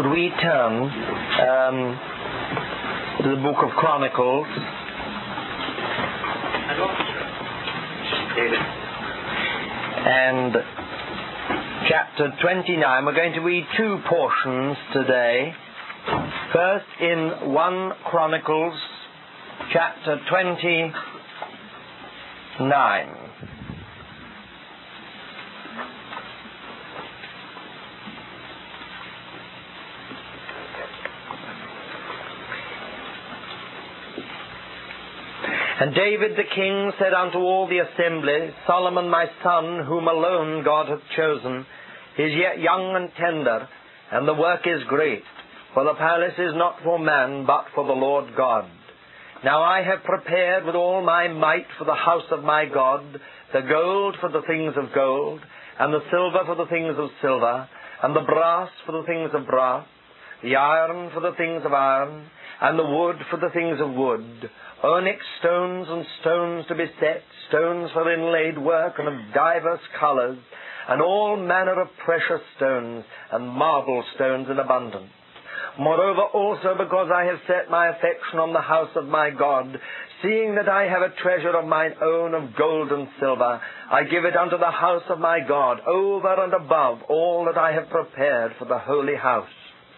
would we turn to the book of Chronicles? And chapter 29. We're going to read two portions today. First in 1 Chronicles, chapter 29. And David the king said unto all the assembly, Solomon my son, whom alone God hath chosen, is yet young and tender, and the work is great. For the palace is not for man, but for the Lord God. Now I have prepared with all my might for the house of my God, the gold for the things of gold, and the silver for the things of silver, and the brass for the things of brass, the iron for the things of iron, and the wood for the things of wood, onyx stones and stones to be set, stones for inlaid work and of divers colours, and all manner of precious stones, and marble stones in abundance. Moreover also, because I have set my affection on the house of my God, seeing that I have a treasure of mine own of gold and silver, I give it unto the house of my God, over and above all that I have prepared for the holy house.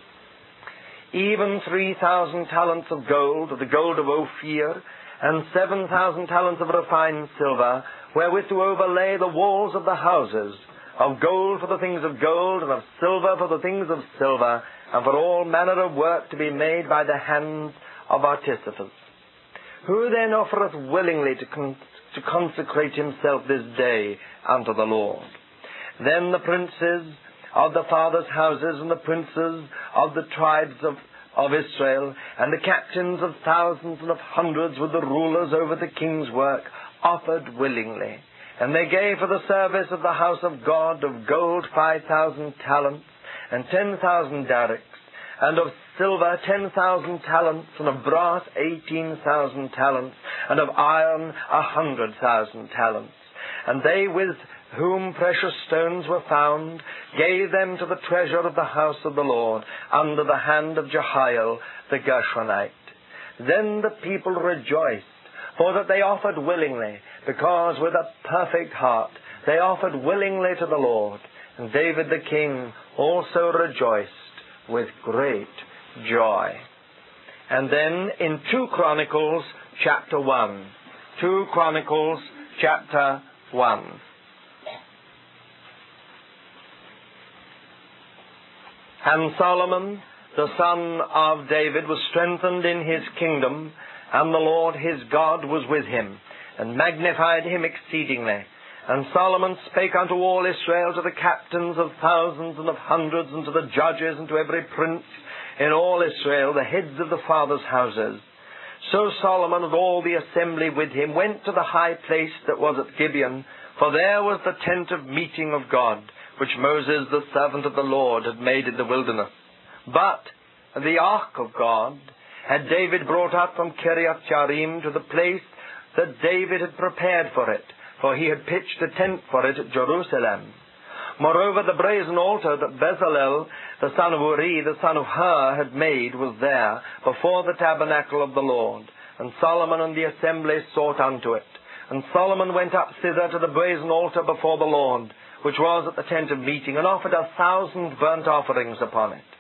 Even 3,000 talents of gold, the gold of Ophir, and 7,000 talents of refined silver, wherewith to overlay the walls of the houses, of gold for the things of gold, and of silver for the things of silver, and for all manner of work to be made by the hands of artificers. Who then offereth willingly to consecrate himself this day unto the Lord? Then the princes of the fathers' houses, and the princes of the tribes of Israel, and the captains of thousands and of hundreds, with the rulers over the king's work, offered willingly. And they gave for the service of the house of God of gold 5,000 talents, and 10,000 darics, and of silver 10,000 talents, and of brass 18,000 talents, and of iron 100,000 talents. And they with whom precious stones were found, gave them to the treasure of the house of the Lord, under the hand of Jehiel the Gershonite. Then the people rejoiced, for that they offered willingly, because with a perfect heart they offered willingly to the Lord. And David the king also rejoiced with great joy. And then in 2 Chronicles chapter 1. 2 Chronicles chapter 1. And Solomon, the son of David, was strengthened in his kingdom, and the Lord his God was with him, and magnified him exceedingly. And Solomon spake unto all Israel, to the captains of thousands and of hundreds, and to the judges, and to every prince in all Israel, the heads of the fathers' houses. So Solomon and all the assembly with him went to the high place that was at Gibeon, for there was the tent of meeting of God, which Moses, the servant of the Lord, had made in the wilderness. But the ark of God had David brought up from Kiriath Jearim to the place that David had prepared for it, for he had pitched a tent for it at Jerusalem. Moreover, the brazen altar that Bezalel, the son of Uri, the son of Hur, had made was there, before the tabernacle of the Lord. And Solomon and the assembly sought unto it. And Solomon went up thither to the brazen altar before the Lord, which was at the tent of meeting, and offered 1,000 burnt offerings upon it.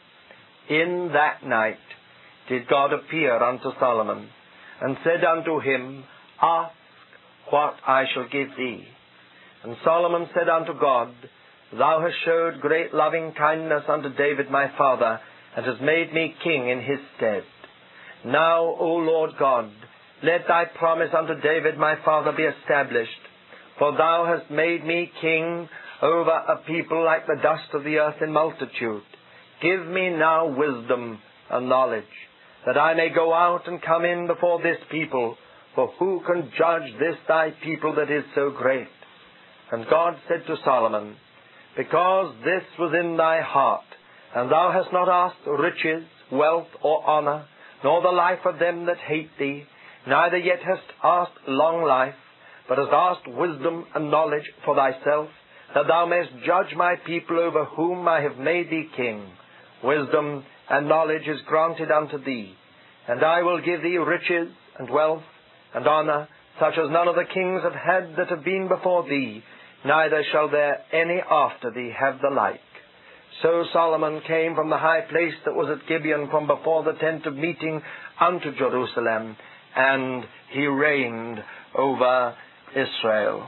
In that night did God appear unto Solomon, and said unto him, Ask what I shall give thee. And Solomon said unto God, Thou hast showed great loving kindness unto David my father, and hast made me king in his stead. Now, O Lord God, let thy promise unto David my father be established, for thou hast made me king over a people like the dust of the earth in multitude. Give me now wisdom and knowledge, that I may go out and come in before this people, for who can judge this thy people that is so great? And God said to Solomon, Because this was in thy heart, and thou hast not asked riches, wealth, or honor, nor the life of them that hate thee, neither yet hast asked long life, but hast asked wisdom and knowledge for thyself, that thou mayest judge my people over whom I have made thee king, wisdom and knowledge is granted unto thee. And I will give thee riches and wealth and honour, such as none of the kings have had that have been before thee, neither shall there any after thee have the like. So Solomon came from the high place that was at Gibeon, from before the tent of meeting, unto Jerusalem, and he reigned over Israel.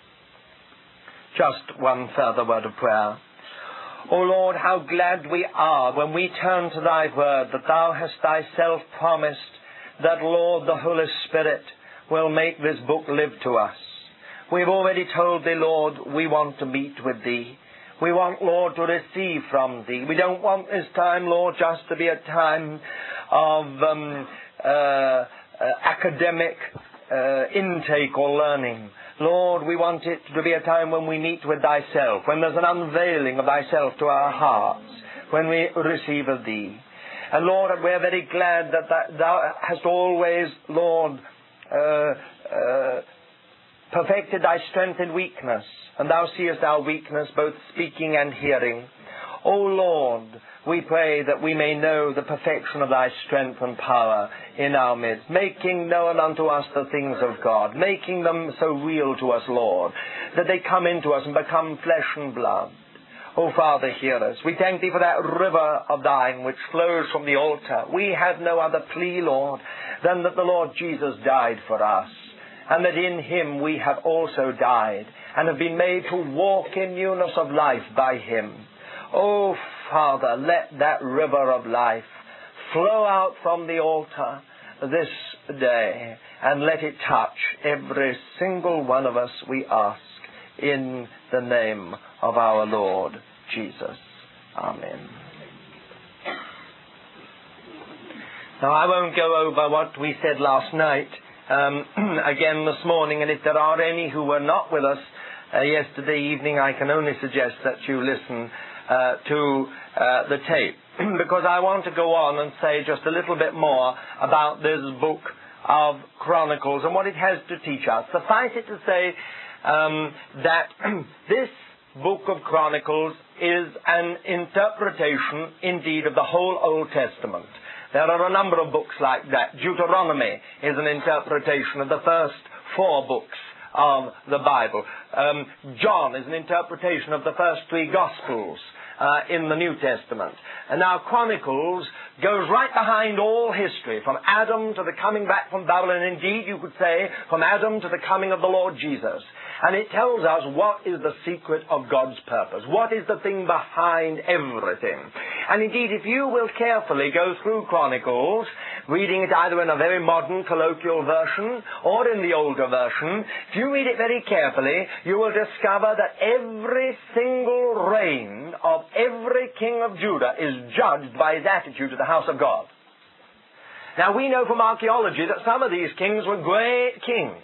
Just one further word of prayer. O Lord, how glad we are when we turn to thy word, that thou hast thyself promised that, Lord, the Holy Spirit will make this book live to us. We've already told thee, Lord, we want to meet with thee. We want, Lord, to receive from thee. We don't want this time, Lord, just to be a time of academic intake or learning. Lord, we want it to be a time when we meet with thyself, when there's an unveiling of thyself to our hearts, when we receive of thee. And Lord, we're very glad that thou hast always, Lord, perfected thy strength in weakness, and thou seest our weakness, both speaking and hearing. O Lord, we pray that we may know the perfection of thy strength and power in our midst, making known unto us the things of God, making them so real to us, Lord, that they come into us and become flesh and blood. O Father, hear us. We thank thee for that river of thine which flows from the altar. We have no other plea, Lord, than that the Lord Jesus died for us, and that in him we have also died, and have been made to walk in newness of life by him. O Father, let that river of life flow out from the altar this day, and let it touch every single one of us, we ask, in the name of our Lord Jesus. Amen. Now, I won't go over what we said last night again this morning, and if there are any who were not with us yesterday evening, I can only suggest that you listen to the tape, because I want to go on and say just a little bit more about this book of Chronicles and what it has to teach us. Suffice it to say that this book of Chronicles is an interpretation indeed of the whole Old Testament. There are a number of books like that. Deuteronomy is an interpretation of the first 4 books of the Bible. John is an interpretation of the first 3 Gospels in the New Testament. And now Chronicles goes right behind all history, from Adam to the coming back from Babylon. Indeed, you could say, from Adam to the coming of the Lord Jesus. And it tells us what is the secret of God's purpose. What is the thing behind everything. And indeed, if you will carefully go through Chronicles, reading it either in a very modern colloquial version or in the older version, if you read it very carefully, you will discover that every single reign of every king of Judah is judged by his attitude to the house of God. Now, we know from archaeology that some of these kings were great kings.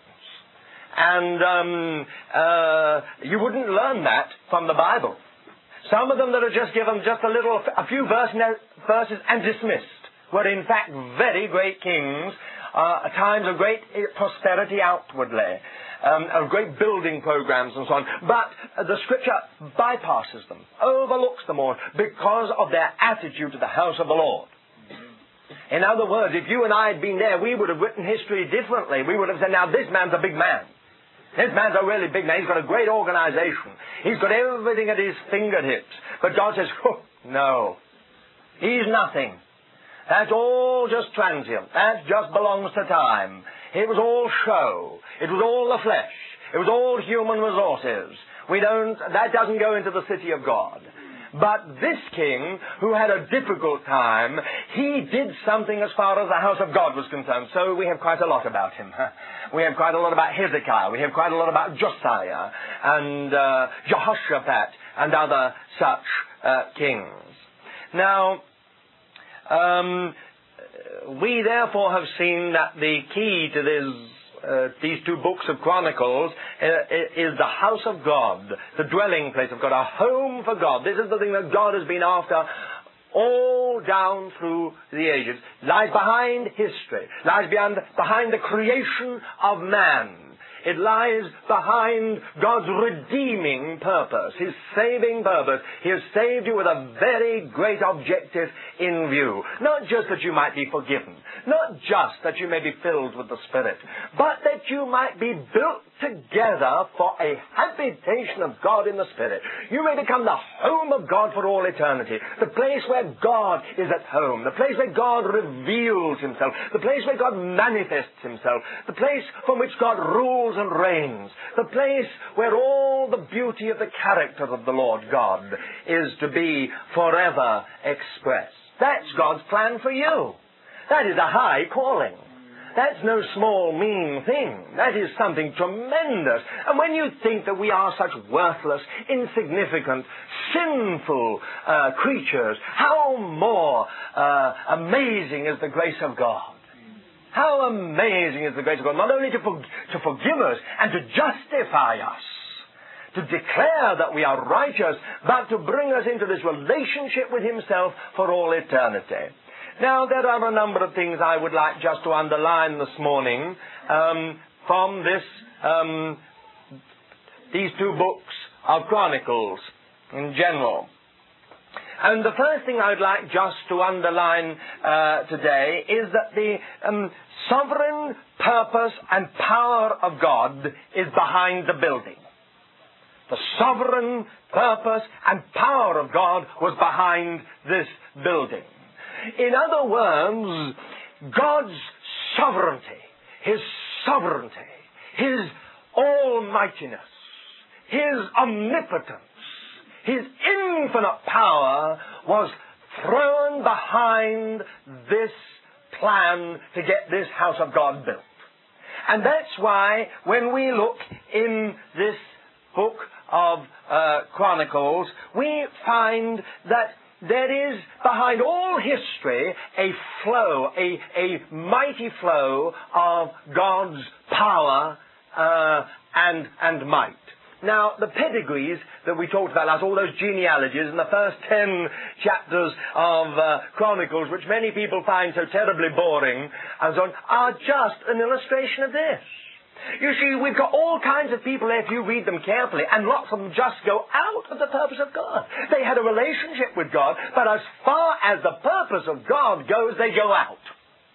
And you wouldn't learn that from the Bible. Some of them that are just given just a few verses and dismissed were in fact very great kings, times of great prosperity outwardly, of great building programs and so on. But the Scripture bypasses them, overlooks them all, because of their attitude to the house of the Lord. In other words, if you and I had been there, we would have written history differently. We would have said, now this man's a big man. This man's a really big man. He's got a great organization. He's got everything at his fingertips. But God says, oh, no, he's nothing. That's all just transient. That just belongs to time. It was all show. It was all the flesh. It was all human resources. That doesn't go into the city of God. But this king, who had a difficult time, he did something as far as the house of God was concerned. So we have quite a lot about him. We have quite a lot about Hezekiah. We have quite a lot about Josiah and Jehoshaphat and other such kings. Now, we therefore have seen that the key to these 2 books of Chronicles is the house of God, the dwelling place of God, a home for God. This is the thing that God has been after all down through the ages. Lies behind history, lies behind the creation of man. It lies behind God's redeeming purpose, His saving purpose. He has saved you with a very great objective in view. Not just that you might be forgiven, not just that you may be filled with the Spirit, but that you might be built together for a habitation of God in the Spirit. You may become the home of God for all eternity, the place where God is at home, the place where God reveals Himself, the place where God manifests Himself, the place from which God rules and reigns, the place where all the beauty of the character of the Lord God is to be forever expressed. That's God's plan for you. That is a high calling. That's no small, mean thing. That is something tremendous. And when you think that we are such worthless, insignificant, sinful creatures, how more amazing is the grace of God. How amazing is the grace of God, not only to forgive us and to justify us, to declare that we are righteous, but to bring us into this relationship with Himself for all eternity. Now, there are a number of things I would like just to underline this morning from these two books of Chronicles in general. And the first thing I would like just to underline today is that the sovereign purpose and power of God is behind the building. The sovereign purpose and power of God was behind this building. In other words, God's sovereignty, His almightiness, His omnipotence, His infinite power was thrown behind this plan to get this house of God built. And that's why when we look in this book of Chronicles, we find that there is behind all history a flow, a mighty flow of God's power and might. Now, the pedigrees that we talked about last, all those genealogies in the first 10 chapters of Chronicles, which many people find so terribly boring and so on, are just an illustration of this. You see, we've got all kinds of people there, if you read them carefully, and lots of them just go out of the purpose of God. They had a relationship with God, but as far as the purpose of God goes, they go out.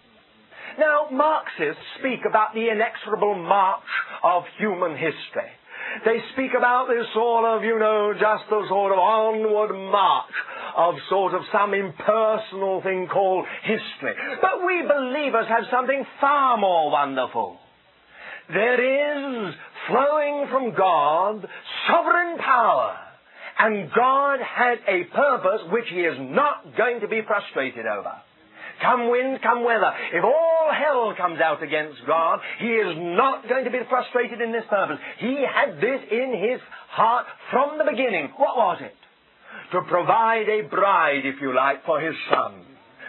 Now, Marxists speak about the inexorable march of human history. They speak about this sort of, just a sort of onward march of sort of some impersonal thing called history. But we believers have something far more wonderful. There is flowing from God sovereign power, and God had a purpose which He is not going to be frustrated over. Come wind, come weather. If all hell comes out against God, He is not going to be frustrated in this purpose. He had this in His heart from the beginning. What was it? To provide a bride, if you like, for His Son.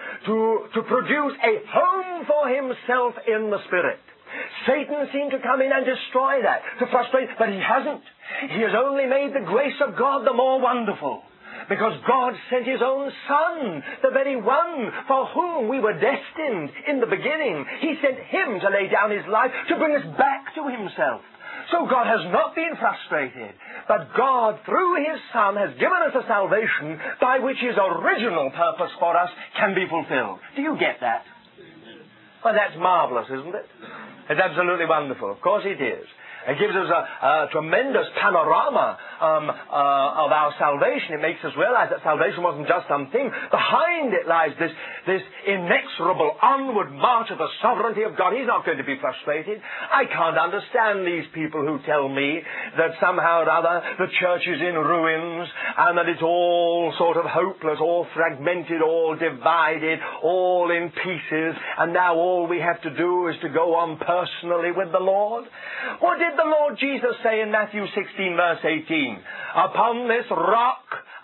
To produce a home for Himself in the Spirit. Satan seemed to come in and destroy that, to frustrate, but he hasn't. He has only made the grace of God the more wonderful. Because God sent His own Son, the very one for whom we were destined in the beginning. He sent Him to lay down His life to bring us back to Himself. So God has not been frustrated, but God, through His Son, has given us a salvation by which His original purpose for us can be fulfilled. Do you get that? Well, that's marvelous, isn't it? It's absolutely wonderful. Of course it is. It gives us a tremendous panorama of our salvation. It makes us realize that salvation wasn't just something. Behind it lies this inexorable onward march of the sovereignty of God. He's not going to be frustrated. I can't understand these people who tell me that somehow or other the church is in ruins and that it's all sort of hopeless, all fragmented, all divided, all in pieces, and now all we have to do is to go on personally with the Lord. What did the Lord Jesus say in Matthew 16, verse 18? Upon this rock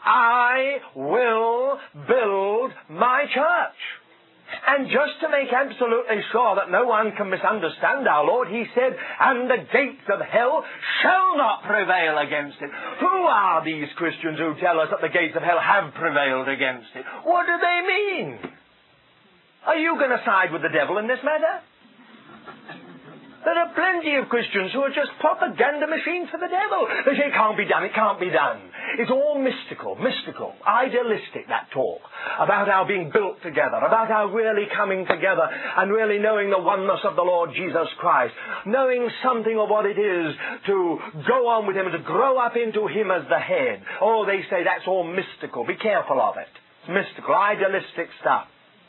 I will build my church. And just to make absolutely sure that no one can misunderstand our Lord, He said, and the gates of hell shall not prevail against it. Who are these Christians who tell us that the gates of hell have prevailed against it? What do they mean? Are you going to side with the devil in this matter? There are plenty of Christians who are just propaganda machines for the devil. They say, it can't be done, it can't be done. It's all mystical, idealistic, that talk, about our being built together, about our really coming together and really knowing the oneness of the Lord Jesus Christ, knowing something of what it is to go on with Him and to grow up into Him as the head. Oh, they say that's all mystical. Be careful of it. It's mystical, idealistic stuff.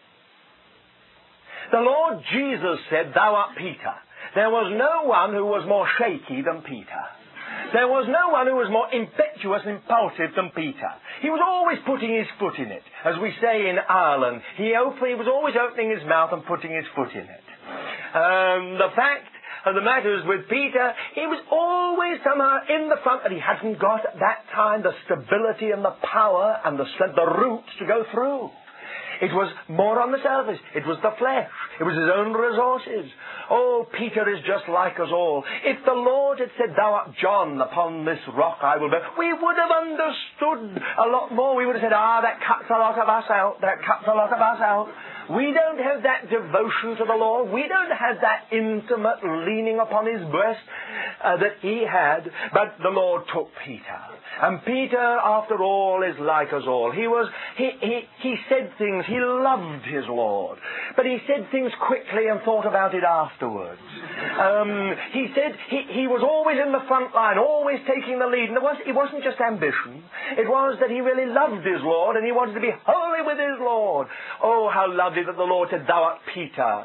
The Lord Jesus said, "Thou art Peter." There was no one who was more shaky than Peter. There was no one who was more impetuous and impulsive than Peter. He was always putting his foot in it. As we say in Ireland, he was always opening his mouth and putting his foot in it. The fact of the matter is with Peter, he was always somehow in the front, but he hadn't got at that time the stability and the power and the strength, the roots to go through. It was more on the surface. It was the flesh. It was his own resources. Oh, Peter is just like us all. If the Lord had said, "Thou art John, upon this rock I will build," we would have understood a lot more. We would have said, that cuts a lot of us out. That cuts a lot of us out. We don't have that devotion to the Lord. We don't have that intimate leaning upon His breast that He had. But the Lord took Peter. And Peter, after all, is like us all. He said things. He loved his Lord. But he said things quickly and thought about it afterwards. He said he was always in the front line, always taking the lead. And it wasn't just ambition. It was that he really loved his Lord and he wanted to be holy with his Lord. Oh, how lovely that the Lord said, "Thou art Peter,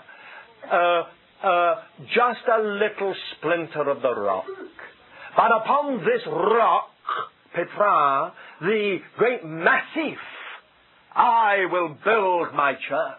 just a little splinter of the rock. But upon this rock, Petra, the great massif, I will build my church.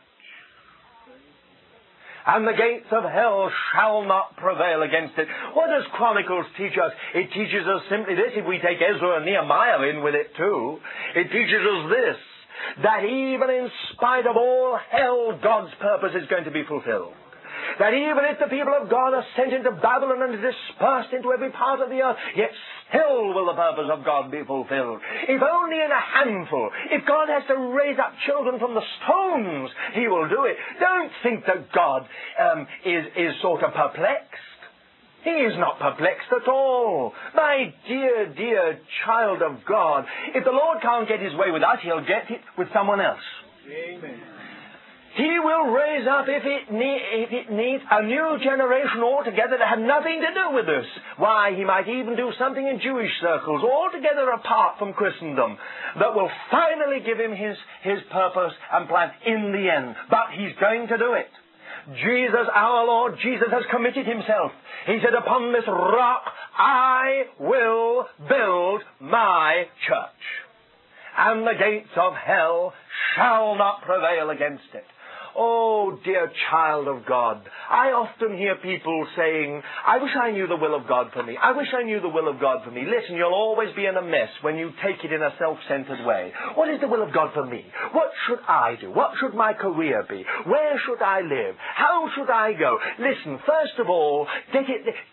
And the gates of hell shall not prevail against it." What does Chronicles teach us? It teaches us simply this, if we take Ezra and Nehemiah in with it too. It teaches us this, that even in spite of all hell, God's purpose is going to be fulfilled. That even if the people of God are sent into Babylon and dispersed into every part of the earth, yet still will the purpose of God be fulfilled. If only in a handful. If God has to raise up children from the stones, He will do it. Don't think that God is sort of perplexed. He is not perplexed at all. My dear, dear child of God, if the Lord can't get His way with us, He'll get it with someone else. Amen. He will raise up, if it needs, a new generation altogether that have nothing to do with this. Why, He might even do something in Jewish circles, altogether apart from Christendom, that will finally give Him His purpose and plan in the end. But He's going to do it. Jesus, our Lord Jesus, has committed Himself. He said, "Upon this rock I will build my church, and the gates of hell shall not prevail against it." Oh, dear child of God, I often hear people saying, "I wish I knew the will of God for me. I wish I knew the will of God for me." Listen, you'll always be in a mess when you take it in a self-centered way. What is the will of God for me? What should I do? What should my career be? Where should I live? How should I go? Listen, first of all, get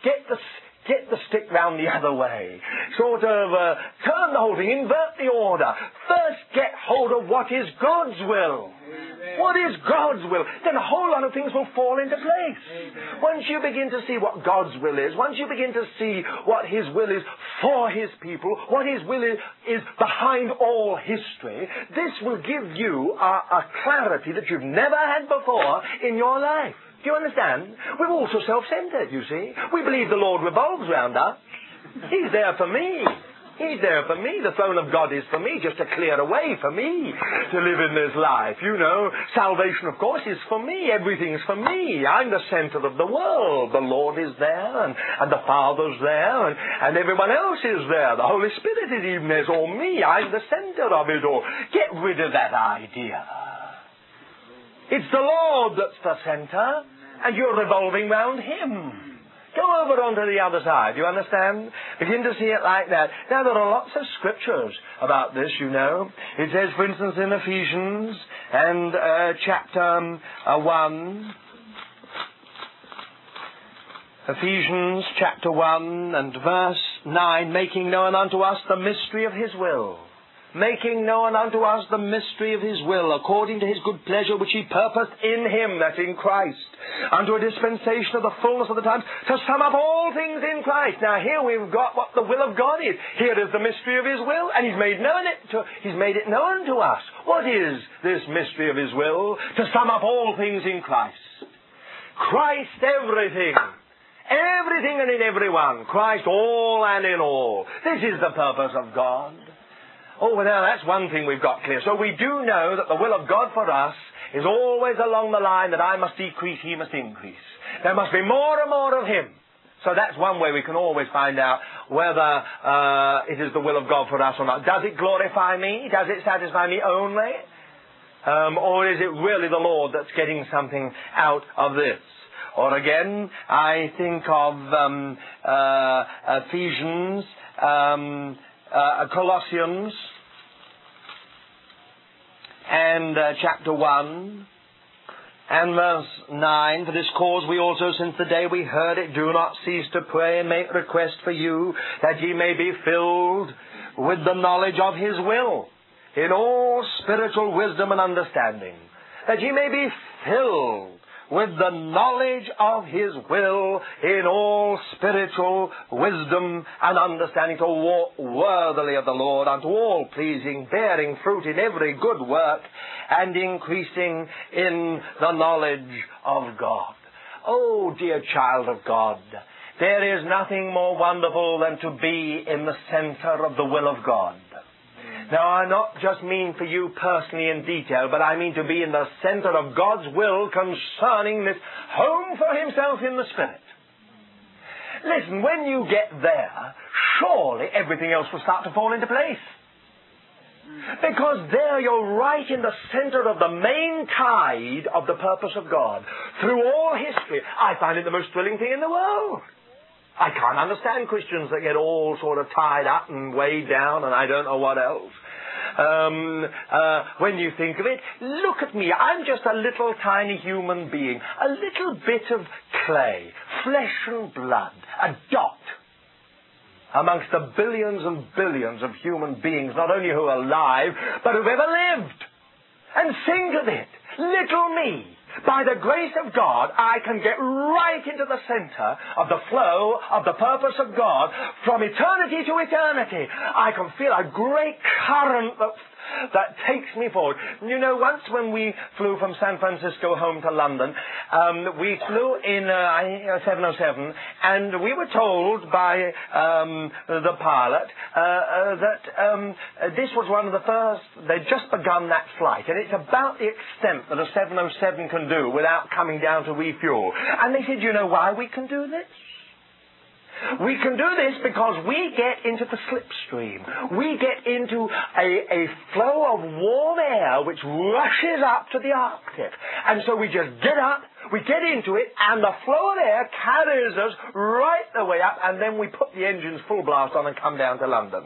the stick round the other way. Sort of turn the whole thing, invert the order. First get hold of what is God's will. Amen. What is God's will? Then a whole lot of things will fall into place. Amen. Once you begin to see what God's will is, once you begin to see what His will is for His people, what His will is behind all history, this will give you a clarity that you've never had before in your life. Do you understand? We're all so self-centered, you see. We believe the Lord revolves round us. He's there for me. He's there for me. The throne of God is for me, just to clear a way for me to live in this life. You know, salvation, of course, is for me. Everything's for me. I'm the center of the world. The Lord is there, and the Father's there, and everyone else is there. The Holy Spirit is even there. It's all me. I'm the center of it all. Get rid of that idea. It's the Lord that's the center, and you're revolving round Him. Go over onto the other side, you understand? Begin to see it like that. Now, there are lots of scriptures about this, you know. It says, for instance, in Ephesians and chapter 1, Ephesians chapter 1 and verse 9, making known unto us the mystery of His will. making known unto us the mystery of his will, according to his good pleasure, which he purposed in him, that's in Christ, unto a dispensation of the fullness of the times, to sum up all things in Christ. Now here we've got what the will of God is. Here is the mystery of his will, and he's made it known to us. What is this mystery of his will? To sum up all things in Christ. Christ everything. Everything and in everyone. Christ all and in all. This is the purpose of God. Oh, well, now that's one thing we've got clear. So we do know that the will of God for us is always along the line that I must decrease, he must increase. There must be more and more of him. So that's one way we can always find out whether it is the will of God for us or not. Does it glorify me? Does it satisfy me only? Or is it really the Lord that's getting something out of this? Or again, I think of Ephesians, Colossians, and chapter 1 and verse 9. For this cause we also, since the day we heard it, do not cease to pray and make request for you, that ye may be filled with the knowledge of his will, in all spiritual wisdom and understanding. That ye may be filled with the knowledge of his will in all spiritual wisdom and understanding, to walk worthily of the Lord, unto all pleasing, bearing fruit in every good work, and increasing in the knowledge of God. Oh, dear child of God, there is nothing more wonderful than to be in the center of the will of God. Now, I not just mean for you personally in detail, but I mean to be in the center of God's will concerning this home for himself in the Spirit. Listen, when you get there, surely everything else will start to fall into place. Because there you're right in the center of the main tide of the purpose of God. Through all history, I find it the most thrilling thing in the world. I can't understand Christians that get all sort of tied up and weighed down and I don't know what else. When you think of it, look at me. I'm just a little tiny human being. A little bit of clay, flesh and blood, a dot amongst the billions and billions of human beings, not only who are alive, but who've ever lived. And think of it, little me. By the grace of God, I can get right into the center of the flow of the purpose of God from eternity to eternity. I can feel a great current that takes me forward. You know, once when we flew from San Francisco home to London, we flew in 707, and we were told by the pilot that this was one of the first. They'd just begun that flight, and it's about the extent that a 707 can do without coming down to refuel. And they said, you know why we can do this? We can do this because we get into the slipstream. We get into a flow of warm air which rushes up to the Arctic. And so we just get up, we get into it, and the flow of air carries us right the way up, and then we put the engines full blast on and come down to London.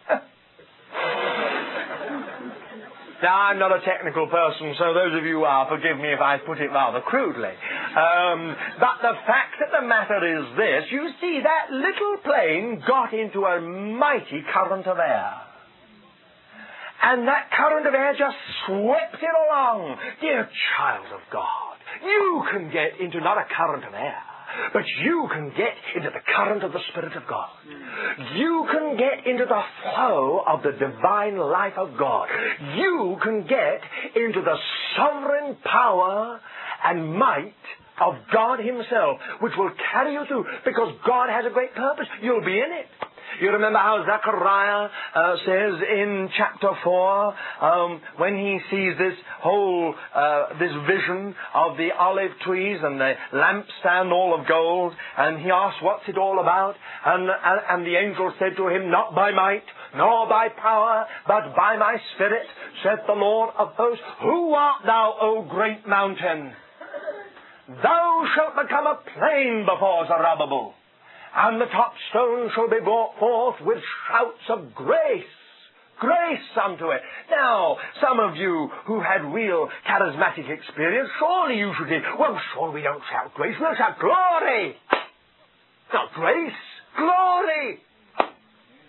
Now, I'm not a technical person, so those of you who are, forgive me if I put it rather crudely. But the fact of the matter is this. You see, that little plane got into a mighty current of air. And that current of air just swept it along. Dear child of God, you can get into not a current of air, but you can get into the current of the Spirit of God. You can get into the flow of the divine life of God. You can get into the sovereign power and might of God himself, which will carry you through, because God has a great purpose. You'll be in it. You remember how Zechariah says in chapter 4, when he sees this whole, this vision of the olive trees and the lampstand all of gold, and he asks, what's it all about? And the angel said to him, not by might, nor by power, but by my Spirit, saith the Lord of hosts. Who art thou, O great mountain? Thou shalt become a plain before Zerubbabel, and the top stone shall be brought forth with shouts of grace. Grace unto it. Now, some of you who had real charismatic experience, surely you should think, well, sure we don't shout grace, we'll shout glory. Not grace, glory.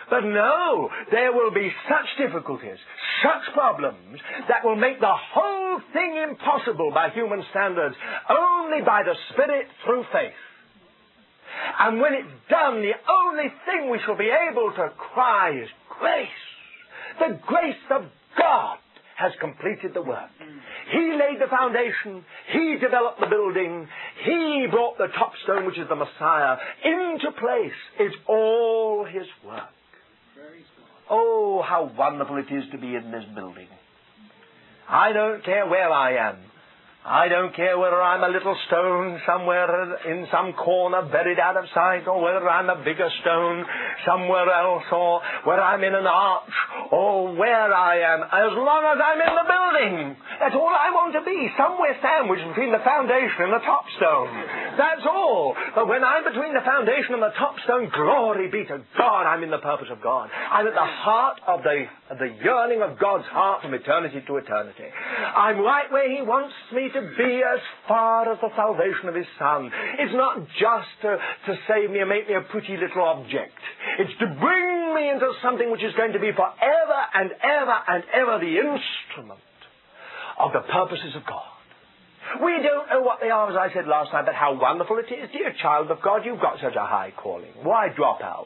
But no, there will be such difficulties, such problems, that will make the whole thing impossible by human standards, only by the Spirit through faith. And when it's done, the only thing we shall be able to cry is grace. The grace of God has completed the work. He laid the foundation. He developed the building. He brought the top stone, which is the Messiah, into place. It's all His work. Oh, how wonderful it is to be in this building. I don't care where I am. I don't care whether I'm a little stone somewhere in some corner buried out of sight, or whether I'm a bigger stone somewhere else, or whether I'm in an arch, or where I am, as long as I'm in the building. That's all I want to be, somewhere sandwiched between the foundation and the top stone. That's all. But when I'm between the foundation and the top stone, glory be to God, I'm in the purpose of God. I'm at the heart of the yearning of God's heart from eternity to eternity. I'm right where He wants me to be, as far as the salvation of His Son. It's not just to save me and make me a pretty little object. It's to bring me into something which is going to be forever and ever and ever the instrument of the purposes of God. We don't know what they are, as I said last night, but how wonderful it is. Dear child of God, you've got such a high calling. Why drop out?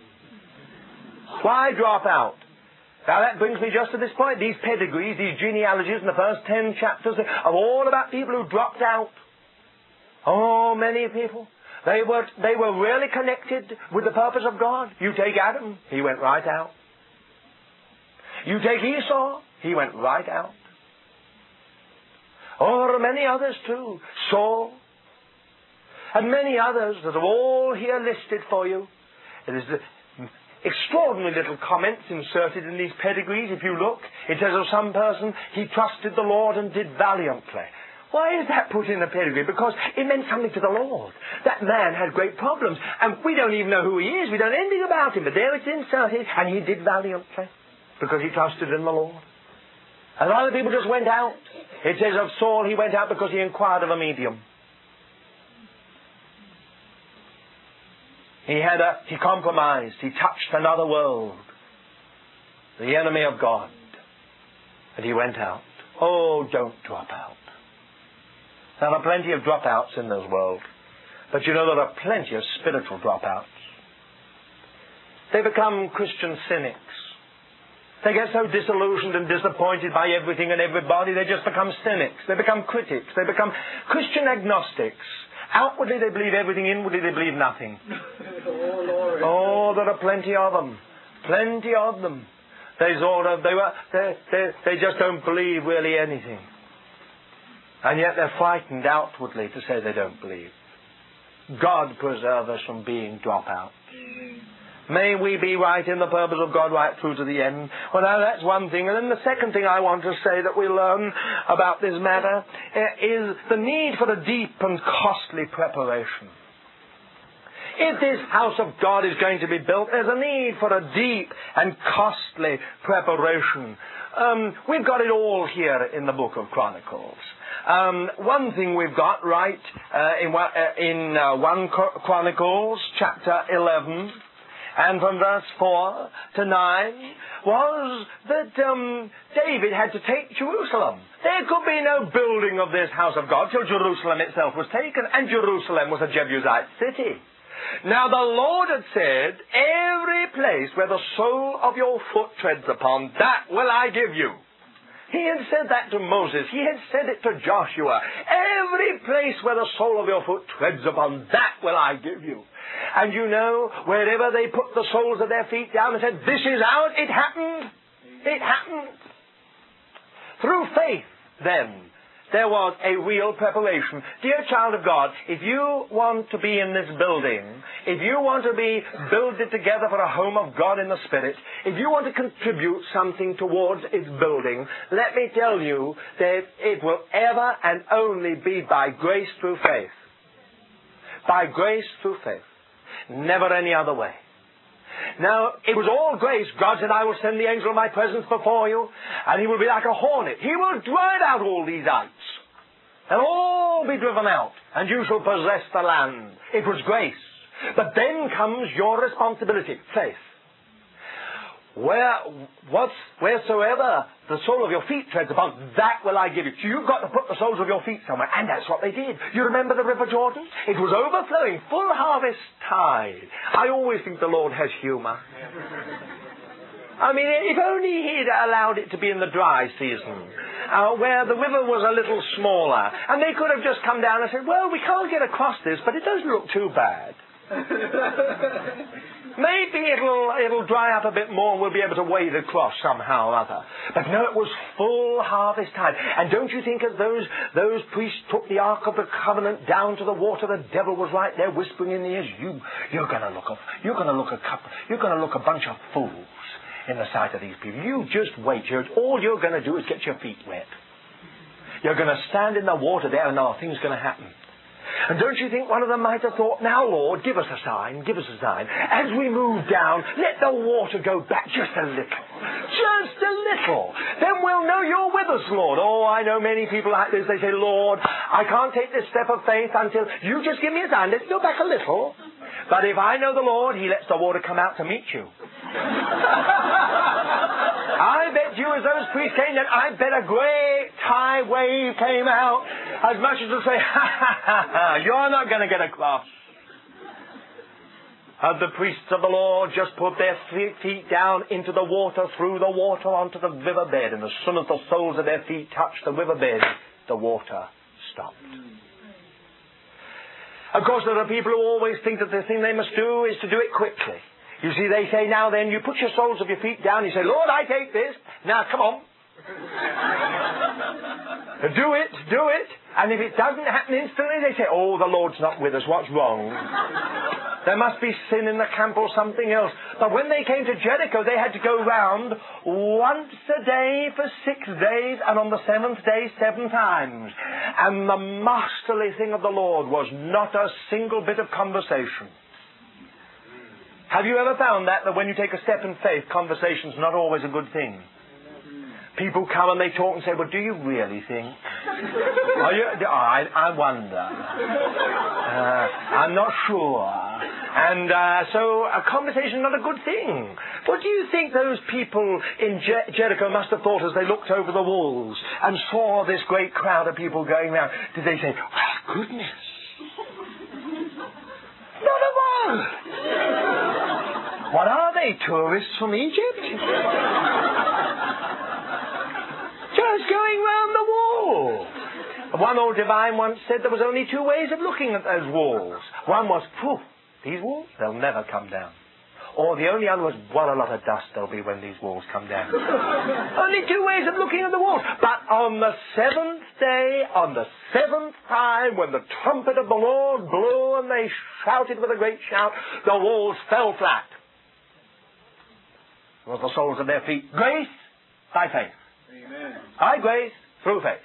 Why drop out? Now that brings me just to this point. These pedigrees, these genealogies in the first 10 chapters are all about people who dropped out. Oh, many people. They were really connected with the purpose of God. You take Adam, he went right out. You take Esau, he went right out. Oh, there are many others too. Saul. And many others that are all here listed for you. It is extraordinary little comments inserted in these pedigrees. If you look, it says of some person, he trusted the Lord and did valiantly. Why is that put in the pedigree? Because it meant something to the Lord. That man had great problems, and we don't even know who he is. We don't know anything about him, but there it's inserted, and he did valiantly because he trusted in the Lord. And other people just went out. It says of Saul, he went out because he inquired of a medium. He compromised. He touched another world, the enemy of God, and he went out. Oh, don't drop out. There are plenty of dropouts in this world, but you know there are plenty of spiritual dropouts. They become Christian cynics. They get so disillusioned and disappointed by everything and everybody, they just become cynics. They become critics. They become Christian agnostics. Outwardly they believe everything, inwardly they believe nothing. Oh, there are plenty of them. Plenty of them. They just don't believe really anything. And yet they're frightened outwardly to say they don't believe. God preserve us from being dropouts. May we be right in the purpose of God right through to the end. Well, now that's one thing. And then the second thing I want to say that we learn about this matter is the need for a deep and costly preparation. If this house of God is going to be built, there's a need for a deep and costly preparation. We've got it all here in the book of Chronicles. One thing we've got right in 1 Chronicles chapter 11, and from verse 4 to 9, was that David had to take Jerusalem. There could be no building of this house of God till Jerusalem itself was taken, and Jerusalem was a Jebusite city. Now the Lord had said, every place where the sole of your foot treads upon, that will I give you. He had said that to Moses. He had said it to Joshua. Every place where the sole of your foot treads upon, that will I give you. And you know, wherever they put the soles of their feet down and said, this is ours, it happened. It happened. Through faith, then, there was a real preparation. Dear child of God, if you want to be in this building, if you want to be builded together for a home of God in the Spirit, if you want to contribute something towards its building, let me tell you that it will ever and only be by grace through faith. By grace through faith. Never any other way. Now, it was all grace. God said, I will send the angel of my presence before you, and he will be like a hornet. He will drive out all these ites. They'll all be driven out, and you shall possess the land. It was grace. But then comes your responsibility, faith. Wheresoever the sole of your feet treads upon, that will I give you. So you've got to put the soles of your feet somewhere. And that's what they did. You remember the River Jordan? It was overflowing, full harvest tide. I always think the Lord has humour. I mean, if only He'd allowed it to be in the dry season, where the river was a little smaller, and they could have just come down and said, well, we can't get across this, but it doesn't look too bad. Maybe it'll dry up a bit more and we'll be able to wade across somehow or other. But no, it was full harvest time. And don't you think as those priests took the Ark of the Covenant down to the water, the devil was right there whispering in the ears, you're going to look a bunch of fools in the sight of these people. You just wait here. All you're going to do is get your feet wet. You're going to stand in the water there and nothing's going to happen. And don't you think one of them might have thought, now, Lord, give us a sign, give us a sign. As we move down, let the water go back just a little. Just a little. Then we'll know you're with us, Lord. Oh, I know many people like this. They say, Lord, I can't take this step of faith until you just give me a sign. Let's go back a little. But if I know the Lord, He lets the water come out to meet you. I bet you as those priests came in, I bet a great high wave came out, as much as to say, ha, ha, ha, ha, you're not going to get across. Had the priests of the Lord just put their feet down into the water, through the water onto the riverbed, and as soon as the soles of their feet touched the riverbed, the water stopped. Of course, there are people who always think that the thing they must do is to do it quickly. You see, they say, now then, you put your soles of your feet down, you say, Lord, I take this. Now, come on. Do it. And if it doesn't happen instantly, they say, oh, the Lord's not with us. What's wrong? There must be sin in the camp or something else. But when they came to Jericho, they had to go round once a day for 6 days, and on the 7th day, 7 times. And the masterly thing of the Lord was not a single bit of conversation. Have you ever found that when you take a step in faith, conversation's not always a good thing? People come and they talk and say, well, do you really think? I wonder. I'm not sure. And so a conversation's not a good thing. What do you think those people in Jericho must have thought as they looked over the walls and saw this great crowd of people going round? Did they say, well, goodness, not a one. What are they, tourists from Egypt? Just going round the wall. One old divine once said there was only 2 ways of looking at those walls. One was, phew, these walls, they'll never come down. Or the only other was, what a lot of dust there'll be when these walls come down. Only 2 ways of looking at the walls. But on the 7th day, on the 7th time, when the trumpet of the Lord blew and they shouted with a great shout, the walls fell flat. With the soles of their feet. Grace by faith. Amen. By grace through faith.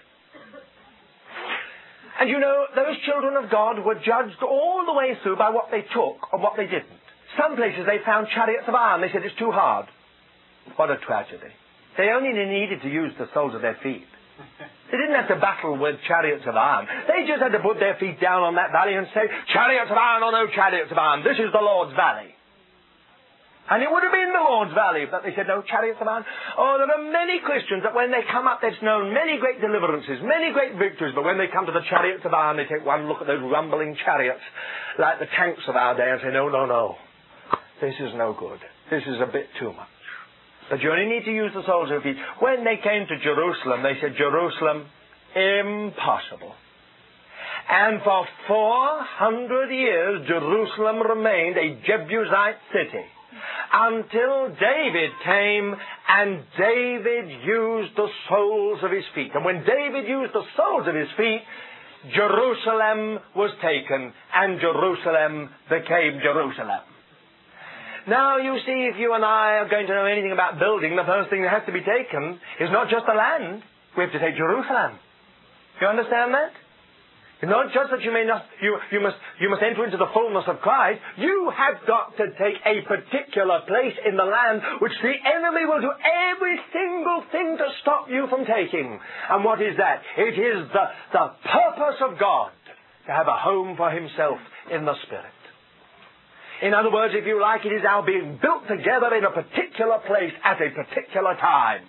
And you know, those children of God were judged all the way through by what they took and what they didn't. Some places they found chariots of iron. They said it's too hard. What a tragedy. They only needed to use the soles of their feet. They didn't have to battle with chariots of iron. They just had to put their feet down on that valley and say, chariots of iron or no chariots of iron, this is the Lord's valley. And it would have been the Lord's valley, but they said, no, chariots of iron. Oh, there are many Christians that when they come up, they've known many great deliverances, many great victories, but when they come to the chariots of iron, they take one look at those rumbling chariots, like the tanks of our day, and say, no, this is no good. This is a bit too much. But you only need to use the soles of your feet. When they came to Jerusalem, they said, Jerusalem, impossible. And for 400 years, Jerusalem remained a Jebusite city. Until David came and David used the soles of his feet. And when David used the soles of his feet, Jerusalem was taken and Jerusalem became Jerusalem. Now, you see, if you and I are going to know anything about building, the first thing that has to be taken is not just the land. We have to take Jerusalem. You understand that? Not just that you must enter into the fullness of Christ. You have got to take a particular place in the land which the enemy will do every single thing to stop you from taking. And what is that? It is the purpose of God to have a home for himself in the Spirit. In other words, if you like, it is our being built together in a particular place at a particular time.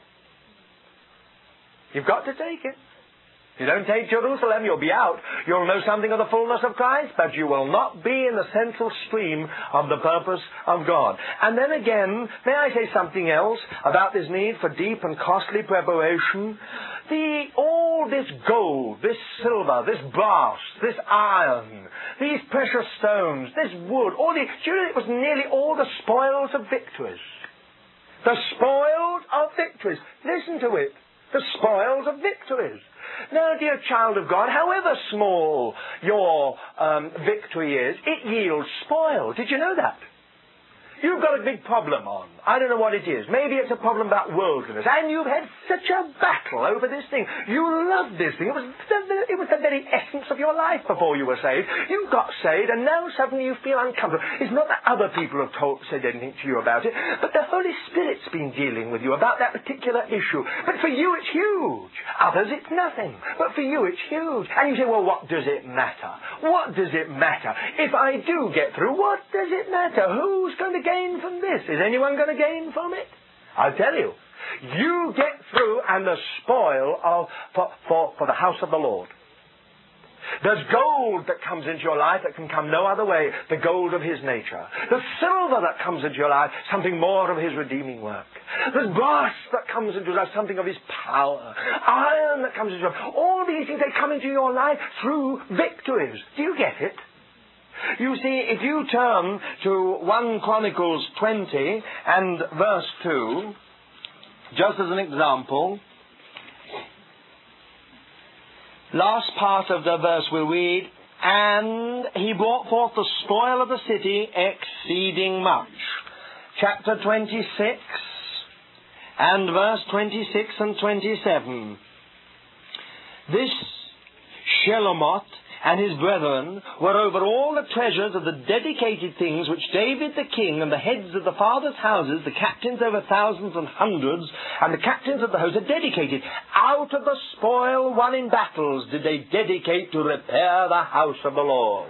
You've got to take it. If you don't take Jerusalem, you'll be out. You'll know something of the fullness of Christ, but you will not be in the central stream of the purpose of God. And then again, may I say something else about this need for deep and costly preparation? All this gold, this silver, this brass, this iron, these precious stones, this wood, do you know it was nearly all the spoils of victories? The spoils of victories. Listen to it. The spoils of victories. Now, dear child of God, however small your victory is, it yields spoil. Did you know that? You've got a big problem on. I don't know what it is. Maybe it's a problem about worldliness. And you've had such a battle over this thing. You loved this thing. It was the very essence of your life before you were saved. You got saved, and now suddenly you feel uncomfortable. It's not that other people have said anything to you about it, but the Holy Spirit's been dealing with you about that particular issue. But for you, it's huge. Others, it's nothing. But for you, it's huge. And you say, well, what does it matter? What does it matter? If I do get through, what does it matter? Who's going to gain from this? Is anyone going to gain from it? I'll tell you. You get through and the spoil for the house of the Lord. There's gold that comes into your life that can come no other way, the gold of His nature. There's silver that comes into your life, something more of His redeeming work. There's brass that comes into your life, something of His power. Iron that comes into your life. All these things, they come into your life through victories. Do you get it? You see, if you turn to 1 Chronicles 20 and verse 2, just as an example, last part of the verse we'll read, and he brought forth the spoil of the city exceeding much. Chapter 26 and verse 26 and 27. This Shelomoth and his brethren were over all the treasures of the dedicated things which David the king and the heads of the fathers' houses, the captains over thousands and hundreds, and the captains of the host had dedicated. Out of the spoil won in battles did they dedicate to repair the house of the Lord.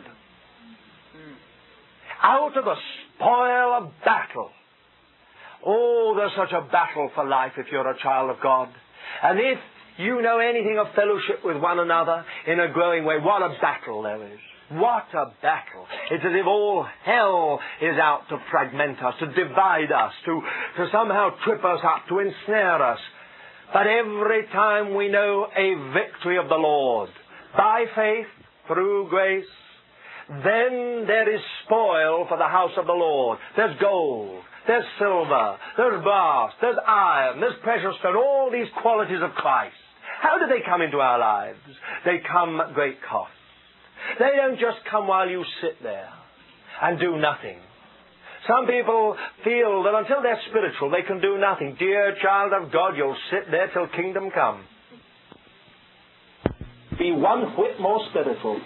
Out of the spoil of battle. Oh, there's such a battle for life if you're a child of God. And if you know anything of fellowship with one another in a growing way, what a battle there is. What a battle. It's as if all hell is out to fragment us, to divide us, to somehow trip us up, to ensnare us. But every time we know a victory of the Lord, by faith, through grace, then there is spoil for the house of the Lord. There's gold. There's silver. There's brass. There's iron. There's precious stone. All these qualities of Christ. How do they come into our lives? They come at great cost. They don't just come while you sit there and do nothing. Some people feel that until they're spiritual, they can do nothing. Dear child of God, you'll sit there till kingdom come. Be one whit more spiritual.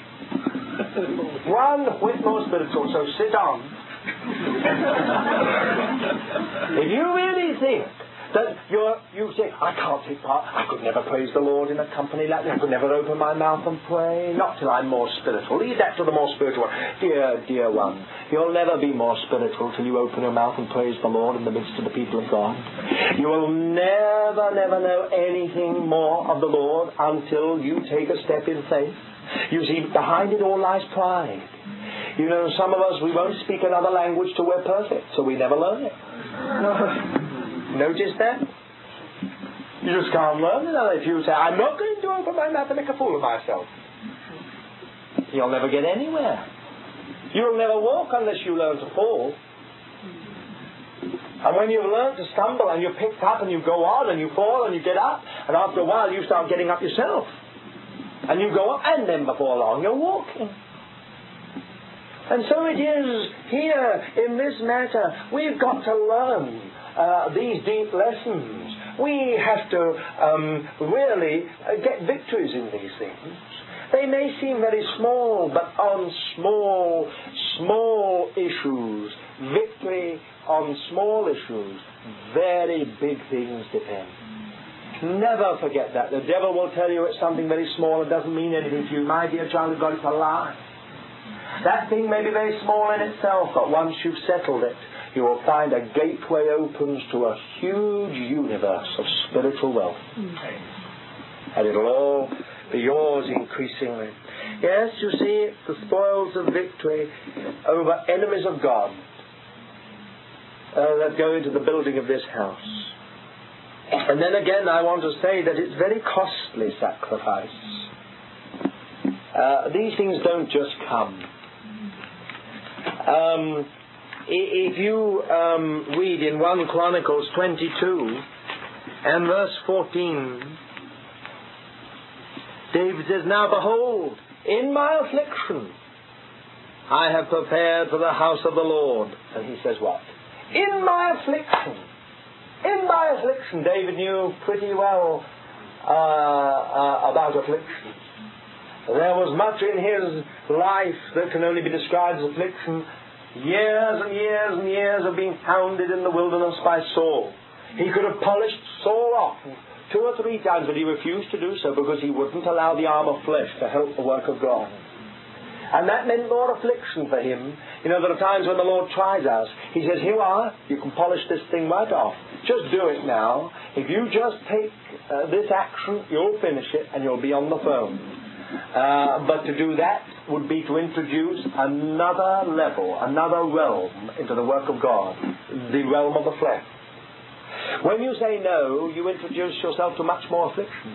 One whit more spiritual, so sit on. If you really think that you say, I can't take part, I could never praise the Lord in a company like that, I could never open my mouth and pray, not till I'm more spiritual. Leave that to the more spiritual one. Dear one, you'll never be more spiritual till you open your mouth and praise the Lord in the midst of the people of God. You will never know anything more of the Lord until you take a step in faith. You see, behind it all lies pride. You know, some of us, we won't speak another language till we're perfect, so we never learn it. Notice that? You just can't learn it. If you say, I'm not going to open my mouth and make a fool of myself, you'll never get anywhere. You'll never walk unless you learn to fall. And when you've learned to stumble and you're picked up and you go on and you fall and you get up, and after a while you start getting up yourself. And you go up, and then before long you're walking. And so it is here in this matter. We've got to learn these deep lessons. We have to really get victories in these things. They may seem very small, but on small issues, victory on small issues, very big things depend. Never forget that. The devil will tell you it's something very small. It doesn't mean anything to you. My dear child of God, it's a lie. That thing may be very small in itself, but once you've settled it, you will find a gateway opens to a huge universe of spiritual wealth. And it'll all be yours increasingly. Yes, you see, it's the spoils of victory over enemies of God that go into the building of this house. And then again, I want to say that it's very costly sacrifice. These things don't just come. If you read in 1 Chronicles 22 and verse 14, David says, "Now behold, in my affliction I have prepared for the house of the Lord." And he says what? In my affliction. In my affliction. David knew pretty well about affliction. There was much in his life that can only be described as affliction. Years and years and years of being hounded in the wilderness by Saul. He could have polished Saul off 2 or 3 times, but he refused to do so because he wouldn't allow the arm of flesh to help the work of God. And that meant more affliction for him. You know, there are times when the Lord tries us. He says, "Here you are, you can polish this thing right off. Just do it now. If you just take this action, you'll finish it and you'll be on the throne." But to do that would be to introduce another level, another realm into the work of God, the realm of the flesh. When you say no, you introduce yourself to much more affliction.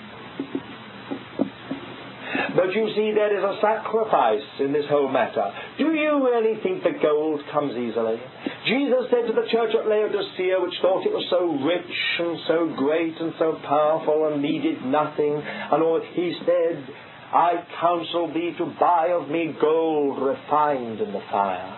But you see, there is a sacrifice in this whole matter. Do you really think that gold comes easily? Jesus said to the church at Laodicea, which thought it was so rich and so great and so powerful and needed nothing, and he said, "I counsel thee to buy of me gold refined in the fire."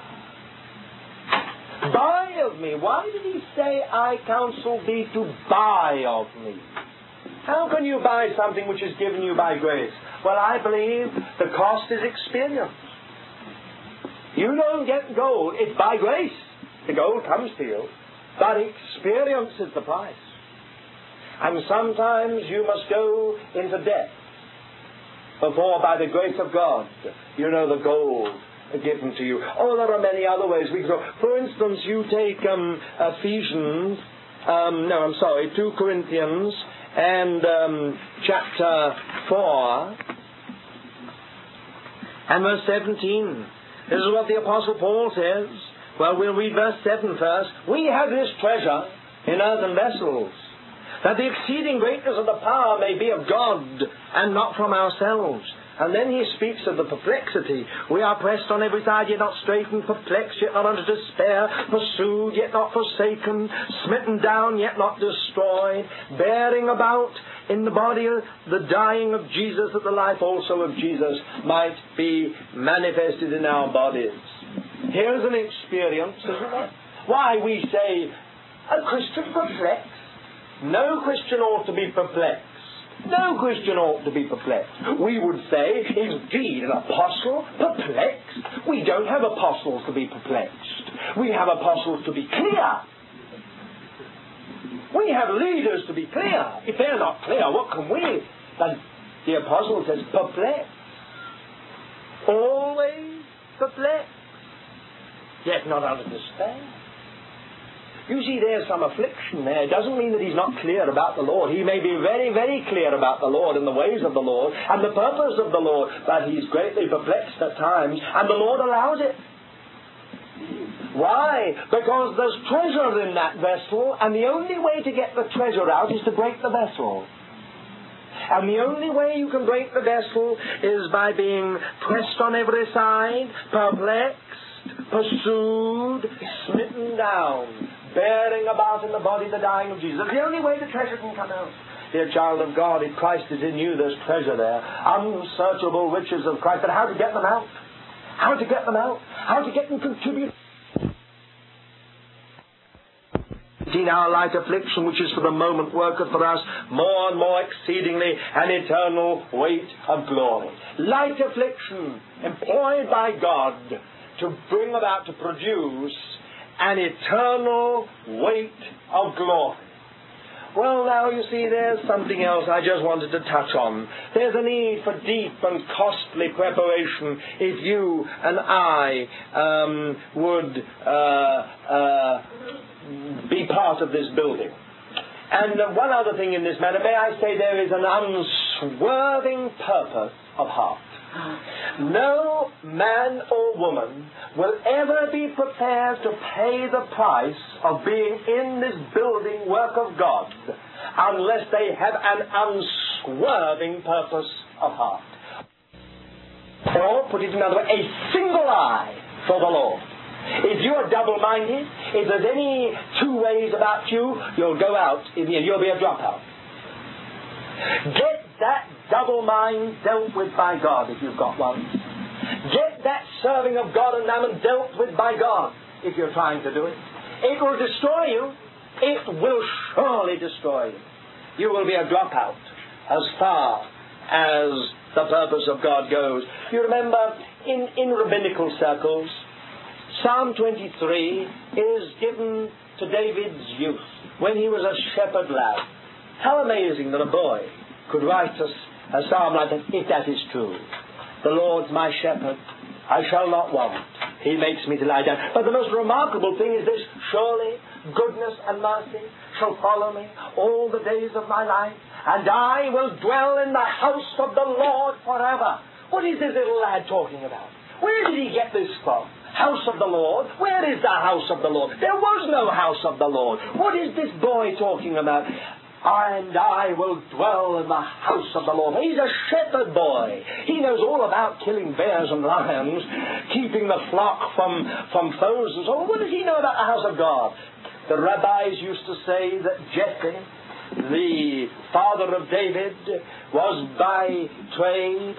Buy of me. Why did he say, "I counsel thee to buy of me"? How can you buy something which is given you by grace? Well, I believe the cost is experience. You don't get gold. It's by grace. The gold comes to you. But experience is the price. And sometimes you must go into debt before, by the grace of God, you know, the gold given to you. Oh, there are many other ways we can go. For instance, you take 2 Corinthians and chapter 4 and verse 17. This is what the Apostle Paul says. Well, we'll read verse 7 first. "We have this treasure in earthen vessels, that the exceeding greatness of the power may be of God, and not from ourselves." And then he speaks of the perplexity. "We are pressed on every side, yet not straitened, perplexed, yet not unto despair, pursued, yet not forsaken, smitten down, yet not destroyed, bearing about in the body the dying of Jesus, that the life also of Jesus might be manifested in our bodies." Here's an experience, isn't it? Why, we say, a Christian perplexed? No Christian ought to be perplexed. No Christian ought to be perplexed. We would say, indeed, an apostle perplexed? We don't have apostles to be perplexed. We have apostles to be clear. We have leaders to be clear. If they're not clear, what can we? But the apostle says, perplexed. Always perplexed. Yet not under despair. You see, there's some affliction there. It doesn't mean that he's not clear about the Lord. He may be very, very clear about the Lord and the ways of the Lord and the purpose of the Lord, but he's greatly perplexed at times, and the Lord allows it. Why? Because there's treasure in that vessel, and the only way to get the treasure out is to break the vessel. And the only way you can break the vessel is by being pressed on every side, perplexed, pursued, smitten down, bearing about in the body the dying of Jesus. That's the only way the treasure can come out. Dear child of God, if Christ is in you, there's treasure there. Unsearchable riches of Christ. But how to get them out? How to get them out? How to get them contribute? In our light affliction, which is for the moment worketh for us more and more exceedingly an eternal weight of glory. Light affliction employed by God to bring about, to produce an eternal weight of glory. Well, now, you see, there's something else I just wanted to touch on. There's a need for deep and costly preparation if you and I would be part of this building. And one other thing in this matter, may I say there is an unswerving purpose of heart. No man or woman will ever be prepared to pay the price of being in this building work of God unless they have an unswerving purpose of heart. Or, put it another way, a single eye for the Lord. If you are double-minded, if there's any two ways about you, you'll go out, you'll be a dropout. Get that double mind dealt with by God if you've got one. Get that serving of God and mammon dealt with by God if you're trying to do it. It will destroy you. It will surely destroy you. You will be a dropout as far as the purpose of God goes. You remember, in rabbinical circles, Psalm 23 is given to David's youth when he was a shepherd lad. How amazing that a boy could write a psalm like that, if that is true. The Lord's my shepherd, I shall not want. He makes me to lie down. But the most remarkable thing is this: surely goodness and mercy shall follow me all the days of my life, and I will dwell in the house of the Lord forever. What is this little lad talking about? Where did he get this from? House of the Lord? Where is the house of the Lord? There was no house of the Lord. What is this boy talking about? And I will dwell in the house of the Lord. He's a shepherd boy. He knows all about killing bears and lions, keeping the flock from foes and so on. What does he know about the house of God? The rabbis used to say that Jesse, the father of David, was by trade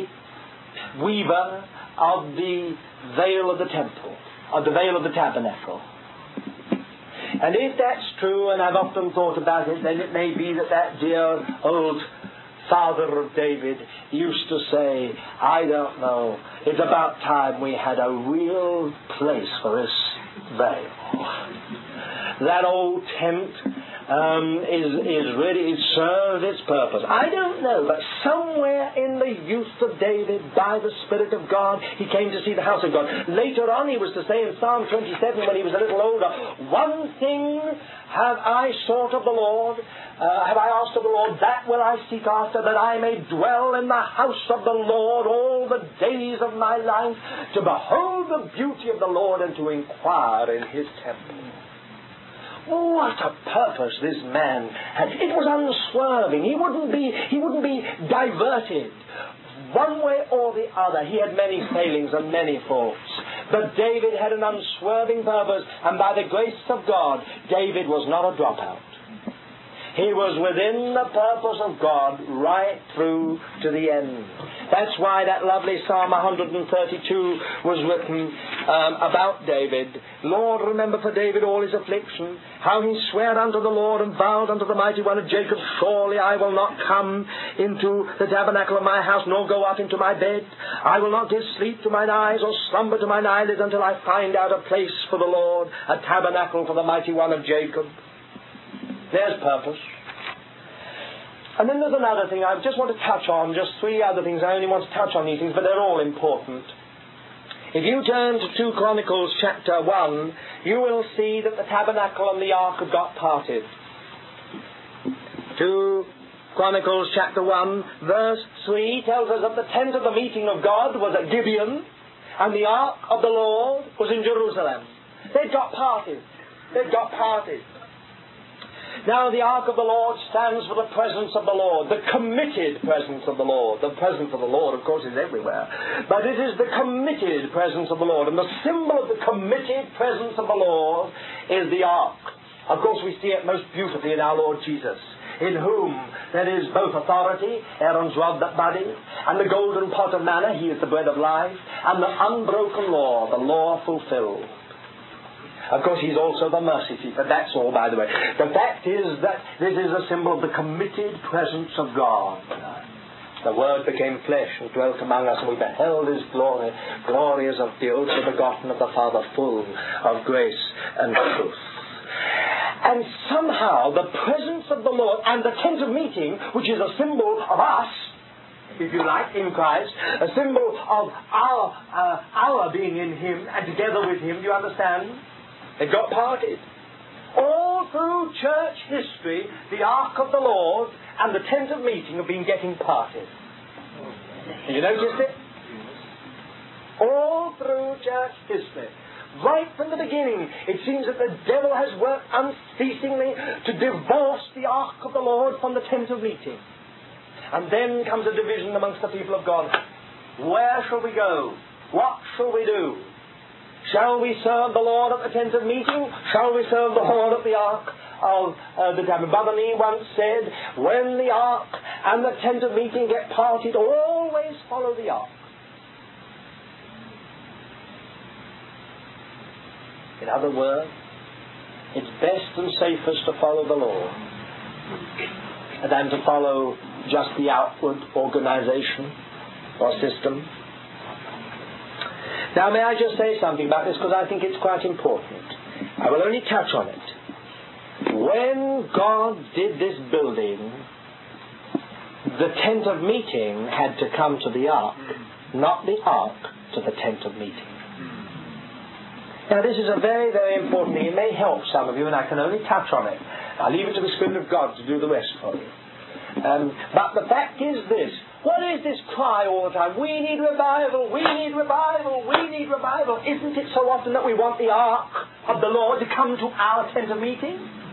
a weaver of the veil of the temple, of the veil of the tabernacle. And if that's true, and I've often thought about it, then it may be that dear old father of David used to say, I don't know, it's about time we had a real place for this veil. That old tent it served its purpose. I don't know, but somewhere in the youth of David, by the Spirit of God, he came to see the house of God. Later on, he was to say in Psalm 27, when he was a little older, one thing have I sought of the Lord, have I asked of the Lord, that will I seek after, that I may dwell in the house of the Lord all the days of my life, to behold the beauty of the Lord and to inquire in his temple. What a purpose this man had. It was unswerving. He wouldn't be diverted one way or the other. He had many failings and many faults. But David had an unswerving purpose, and by the grace of God, David was not a dropout. He was within the purpose of God right through to the end. That's why that lovely Psalm 132 was written about David. Lord, remember for David all his affliction, how he sware unto the Lord and vowed unto the mighty one of Jacob, surely I will not come into the tabernacle of my house, nor go up into my bed. I will not give sleep to mine eyes, or slumber to mine eyelids, until I find out a place for the Lord, a tabernacle for the mighty one of Jacob. There's purpose. And then there's another thing I just want to touch on, just three other things. I only want to touch on these things, but they're all important. If you turn to 2 Chronicles chapter 1, you will see that the tabernacle and the ark have got parted. 2 Chronicles chapter 1, verse 3 tells us that the tent of the meeting of God was at Gibeon, and the ark of the Lord was in Jerusalem. They'd got parted. They'd got parted. Now the ark of the Lord stands for the presence of the Lord, the committed presence of the Lord. The presence of the Lord, of course, is everywhere. But it is the committed presence of the Lord. And the symbol of the committed presence of the Lord is the ark. Of course, we see it most beautifully in our Lord Jesus, in whom there is both authority, Aaron's rod that budded, and the golden pot of manna, he is the bread of life, and the unbroken law, the law fulfilled. Of course, he's also the mercy seat, but that's all, by the way. The fact is that this is a symbol of the committed presence of God. The Word became flesh and dwelt among us, and we beheld His glory. Glory as of the only begotten of the Father, full of grace and truth. And somehow the presence of the Lord and the tent of meeting, which is a symbol of us, if you like, in Christ, a symbol of our being in Him and together with Him, do you understand? It got parted. All through church history, the Ark of the Lord and the tent of meeting have been getting parted. Have you noticed it? All through church history. Right from the beginning, it seems that the devil has worked unceasingly to divorce the Ark of the Lord from the tent of meeting. And then comes a division amongst the people of God. Where shall we go? What shall we do? Shall we serve the Lord at the tent of meeting? Shall we serve the Lord at the Ark of the Tabernacle? Brother Lee once said, when the Ark and the tent of meeting get parted, always follow the Ark. In other words, it's best and safest to follow the Lord than to follow just the outward organization or system. Now, may I just say something about this, because I think it's quite important. I will only touch on it. When God did this building, the tent of meeting had to come to the ark, not the ark to the tent of meeting. Now, this is a very, very important thing. It may help some of you, and I can only touch on it. I'll leave it to the Spirit of God to do the rest for you. But the fact is this. What is this cry all the time? We need revival, we need revival, we need revival. Isn't it so often that we want the ark of the Lord to come to our tent of meeting?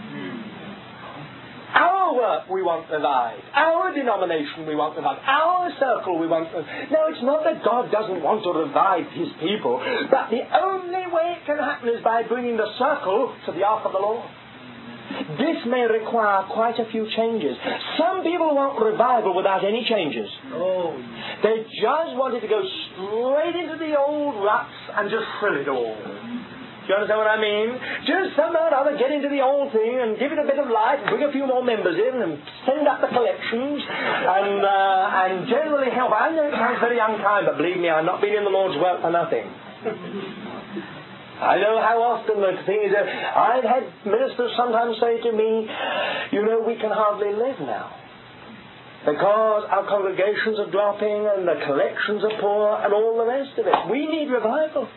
Our work we want revived. Our denomination we want revived. Our circle we want revived. No, it's not that God doesn't want to revive His people, but the only way it can happen is by bringing the circle to the ark of the Lord. This may require quite a few changes. Some people want revival without any changes. Oh. They just wanted to go straight into the old ruts and just fill it all. Do you understand what I mean? Just somehow or other get into the old thing and give it a bit of life, bring a few more members in and send up the collections and generally help. I know it sounds very unkind, but believe me, I've not been in the Lord's work for nothing. I know how often the thing is that I've had ministers sometimes say to me, you know, we can hardly live now because our congregations are dropping and the collections are poor and all the rest of it. We need revival.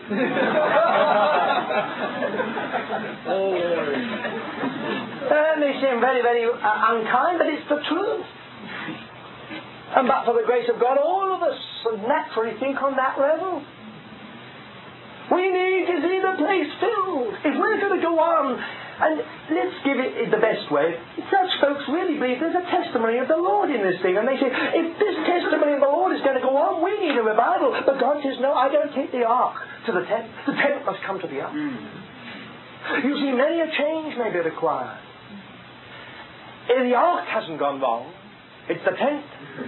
And they seem very, very unkind, but it's the truth. And but for the grace of God, all of us naturally think on that level. We need to see the place filled. If we're going to go on, and let's give it the best way, such folks really believe there's a testimony of the Lord in this thing. And they say, if this testimony of the Lord is going to go on, we need a revival. But God says, no, I don't take the ark to the tent. The tent must come to the ark. You see, many a change may be required. If the ark hasn't gone wrong, it's the tent.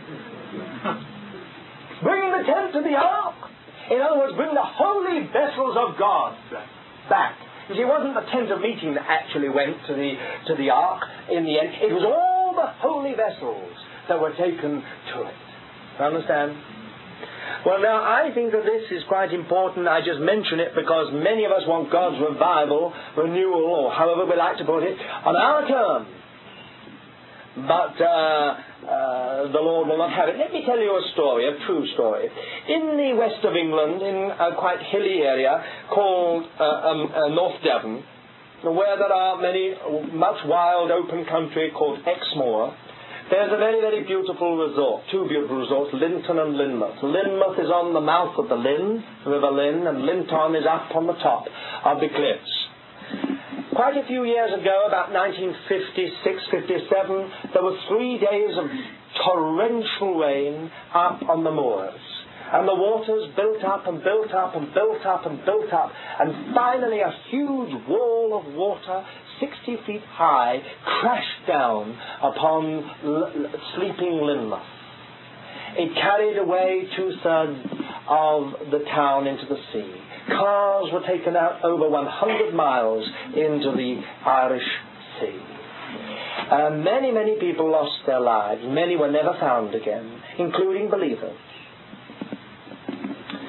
Bring the tent to the ark. In other words, bring the holy vessels of God back. You see, it wasn't the tent of meeting that actually went to the ark in the end. It was all the holy vessels that were taken to it. You understand? Well, now, I think that this is quite important. I just mention it because many of us want God's revival, renewal, or however we like to put it, on our terms. But the Lord will not have it. Let me tell you a story, a true story. In the west of England, in a quite hilly area called North Devon, where there are much wild open country called Exmoor, there's a very, very beautiful resort, two beautiful resorts, Linton and Lynmouth. Lynmouth is on the mouth of the Lynn, River Lynn, and Linton is up on the top of the cliffs. Quite a few years ago, about 1956-57, there were 3 days of torrential rain up on the moors. And the waters built up and built up and built up and built up. And finally a huge wall of water, 60 feet high, crashed down upon sleeping Lynmouth. It carried away 2/3 of the town into the sea. Cars were taken out over 100 miles into the Irish Sea. Many, many people lost their lives. Many were never found again, including believers.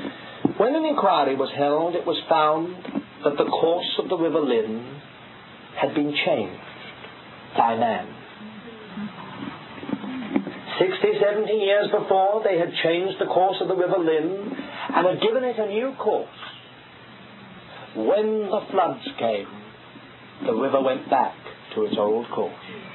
When an inquiry was held, it was found that the course of the River Lynn had been changed by man. 60, 70 years before, they had changed the course of the River Lynn and had given it a new course. When the floods came, the river went back to its old course.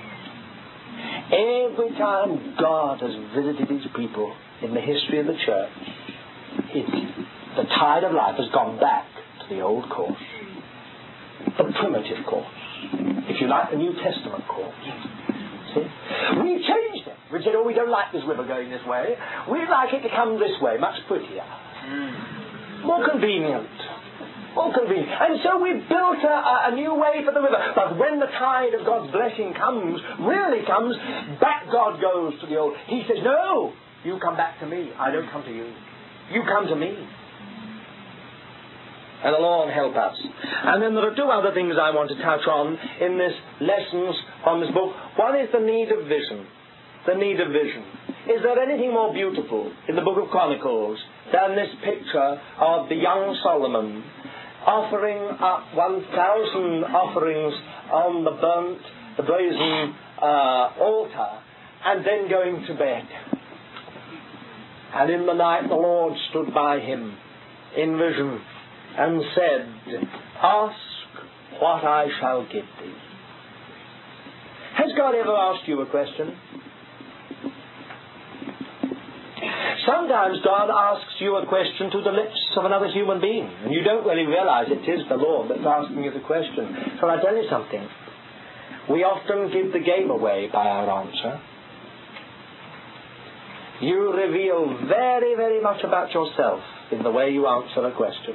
Every time God has visited his people in the history of the church, the tide of life has gone back to the old course. The primitive course. If you like, the New Testament course. See? We changed it. We said, we don't like this river going this way. We'd like it to come this way, much prettier. More convenient. More convenient. And so we built a new way for the river. But when the tide of God's blessing comes, really comes, back God goes to the old. He says, no, you come back to me. I don't come to you. You come to me. And the Lord help us. And then there are two other things I want to touch on in this lessons from this book. One is the need of vision. The need of vision. Is there anything more beautiful in the book of Chronicles than this picture of the young Solomon offering up 1,000 offerings on the brazen altar and then going to bed? And in the night the Lord stood by him in vision and said, ask what I shall give thee. Has God ever asked you a question? Sometimes God asks you a question to the lips of another human being, and you don't really realize it is the Lord that's asking you the question. Shall I tell you something? We often give the game away by our answer. You reveal very, very much about yourself in the way you answer a question.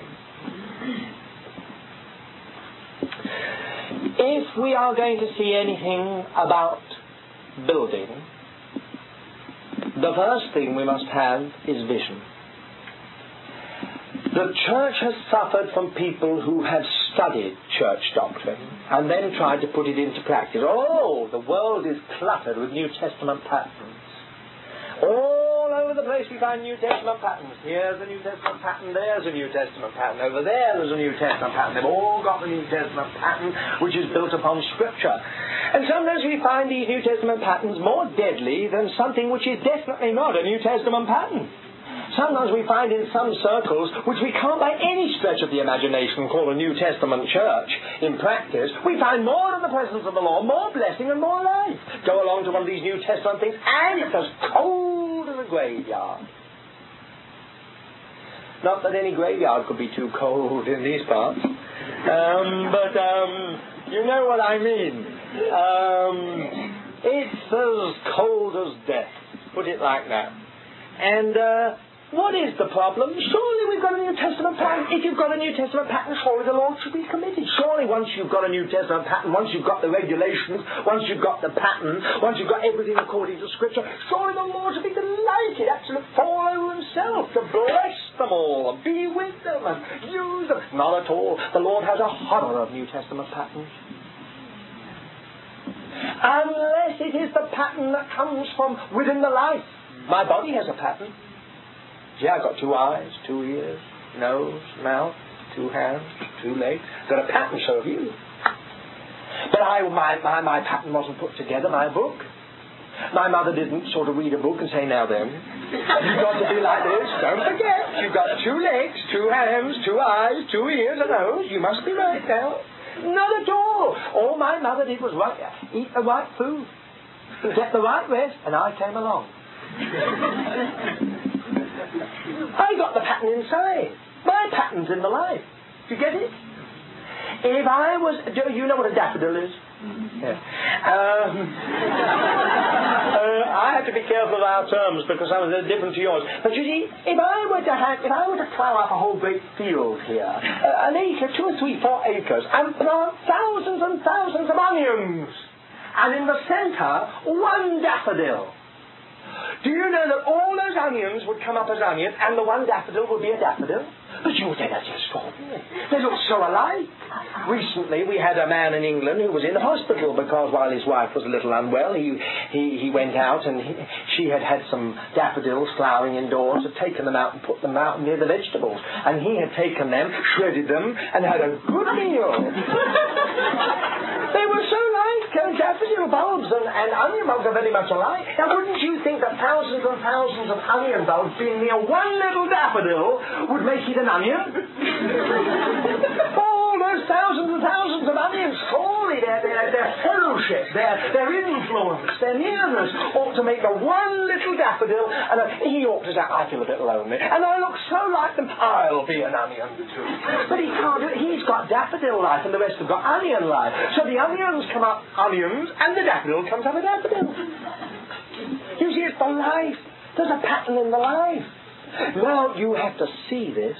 If we are going to see anything about building, the first thing we must have is vision. The church has suffered from people who have studied church doctrine and then tried to put it into practice. Oh, the world is cluttered with New Testament patterns. All over the place we find New Testament patterns. Here's a New Testament pattern, there's a New Testament pattern, over there's a New Testament pattern. They've all got the New Testament pattern which is built upon Scripture. And sometimes we find these New Testament patterns more deadly than something which is definitely not a New Testament pattern. Sometimes we find in some circles, which we can't by any stretch of the imagination call a New Testament church, in practice, we find more of the presence of the Lord, more blessing and more life. Go along to one of these New Testament things, and it's as cold as a graveyard. Not that any graveyard could be too cold in these parts, but you know what I mean. It's as cold as death, put it like that. And what is the problem? Surely we've got a New Testament pattern. If you've got a New Testament pattern, surely the Lord should be committed. Surely once you've got a New Testament pattern, once you've got the regulations, once you've got the pattern, once you've got everything according to Scripture, surely the Lord should be delighted, absolutely fall over himself to bless them all and be with them and use them. Not at all. The Lord has a horror of New Testament patterns. Unless it is the pattern that comes from within the life. My body has a pattern. Yeah, I've got 2 eyes, 2 ears, nose, mouth, 2 hands, 2 legs. Got a pattern, so have you. But my pattern wasn't put together, my book. My mother didn't sort of read a book and say, now then, you've got to be like this. Don't forget, you've got 2 legs, 2 hands, 2 eyes, 2 ears, a nose. You must be right now. Not at all. All my mother did was eat the right food, get the right rest, and I came along. I got the pattern inside. My pattern's in the life. Do you get it? If I was... Do you know what a daffodil is? Yeah. I have to be careful of our terms because some of them are different to yours. But you see, if I were to plough up a whole great field here, an acre, 2 or 3, 4 acres, and plant thousands and thousands of onions, and in the centre, 1 daffodil. Do you know that all those onions would come up as onions and the 1 daffodil would be a daffodil? But you would say that's extraordinary. They look so alike. Recently we had a man in England who was in hospital because while his wife was a little unwell, he went out and she had some daffodils flowering indoors, had taken them out and put them out near the vegetables. And he had taken them, shredded them, and had a good meal. They were so like daffodil bulbs and onion bulbs are very much alike. Now, wouldn't you think that thousands and thousands of onion bulbs being near one little daffodil would make it an onion? All those thousands and thousands of onions, surely their fellowship, their influence, their nearness ought to make the one little daffodil, and he ought to say, I feel a bit lonely, and I look so like them, I'll be an onion too. But he can't do it. He's got daffodil life, and the rest have got onion life. So the onions come up onions, and the daffodil comes up a daffodil. You see, it's the life. There's a pattern in the life. Now, you have to see this.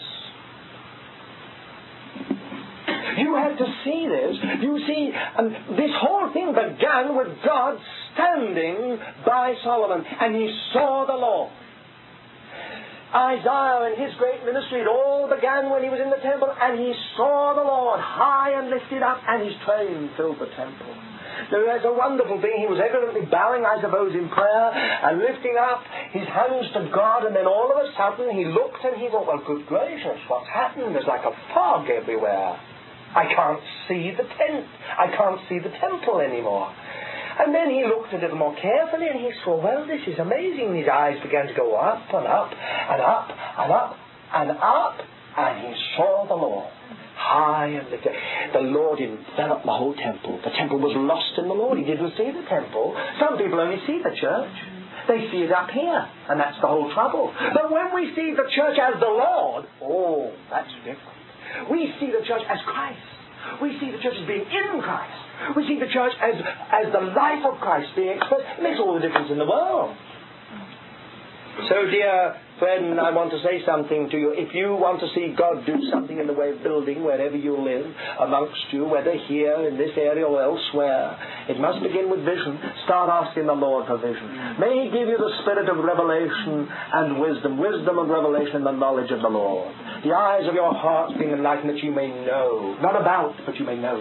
You have to see this. You see, this whole thing began with God standing by Solomon, and he saw the Lord. Isaiah and his great ministry, it all began when he was in the temple, and he saw the Lord high and lifted up, and his train filled the temple. There's a wonderful thing. He was evidently bowing, I suppose, in prayer and lifting up his hands to God, and then all of a sudden he looked and he thought, well, good gracious, what's happened? There's like a fog everywhere. I can't see the tent. I can't see the temple anymore. And then he looked a little more carefully and he saw, well, this is amazing. His eyes began to go up and up and up and up and up, and he saw the Lord high and lifted. The Lord enveloped the whole temple. The temple was lost in the Lord. He didn't see the temple. Some people only see the church. They see it up here, and that's the whole trouble. But when we see the church as the Lord, oh, that's different. We see the church as Christ. We see the church as being in Christ. We see the church as the life of Christ being expressed. It makes all the difference in the world. So, dear friend, I want to say something to you. If you want to see God do something in the way of building wherever you live, amongst you, whether here, in this area or elsewhere, it must begin with vision. Start asking the Lord for vision. May He give you the spirit of revelation and wisdom and revelation and the knowledge of the Lord. The eyes of your hearts being enlightened that you may know. Not about, but you may know.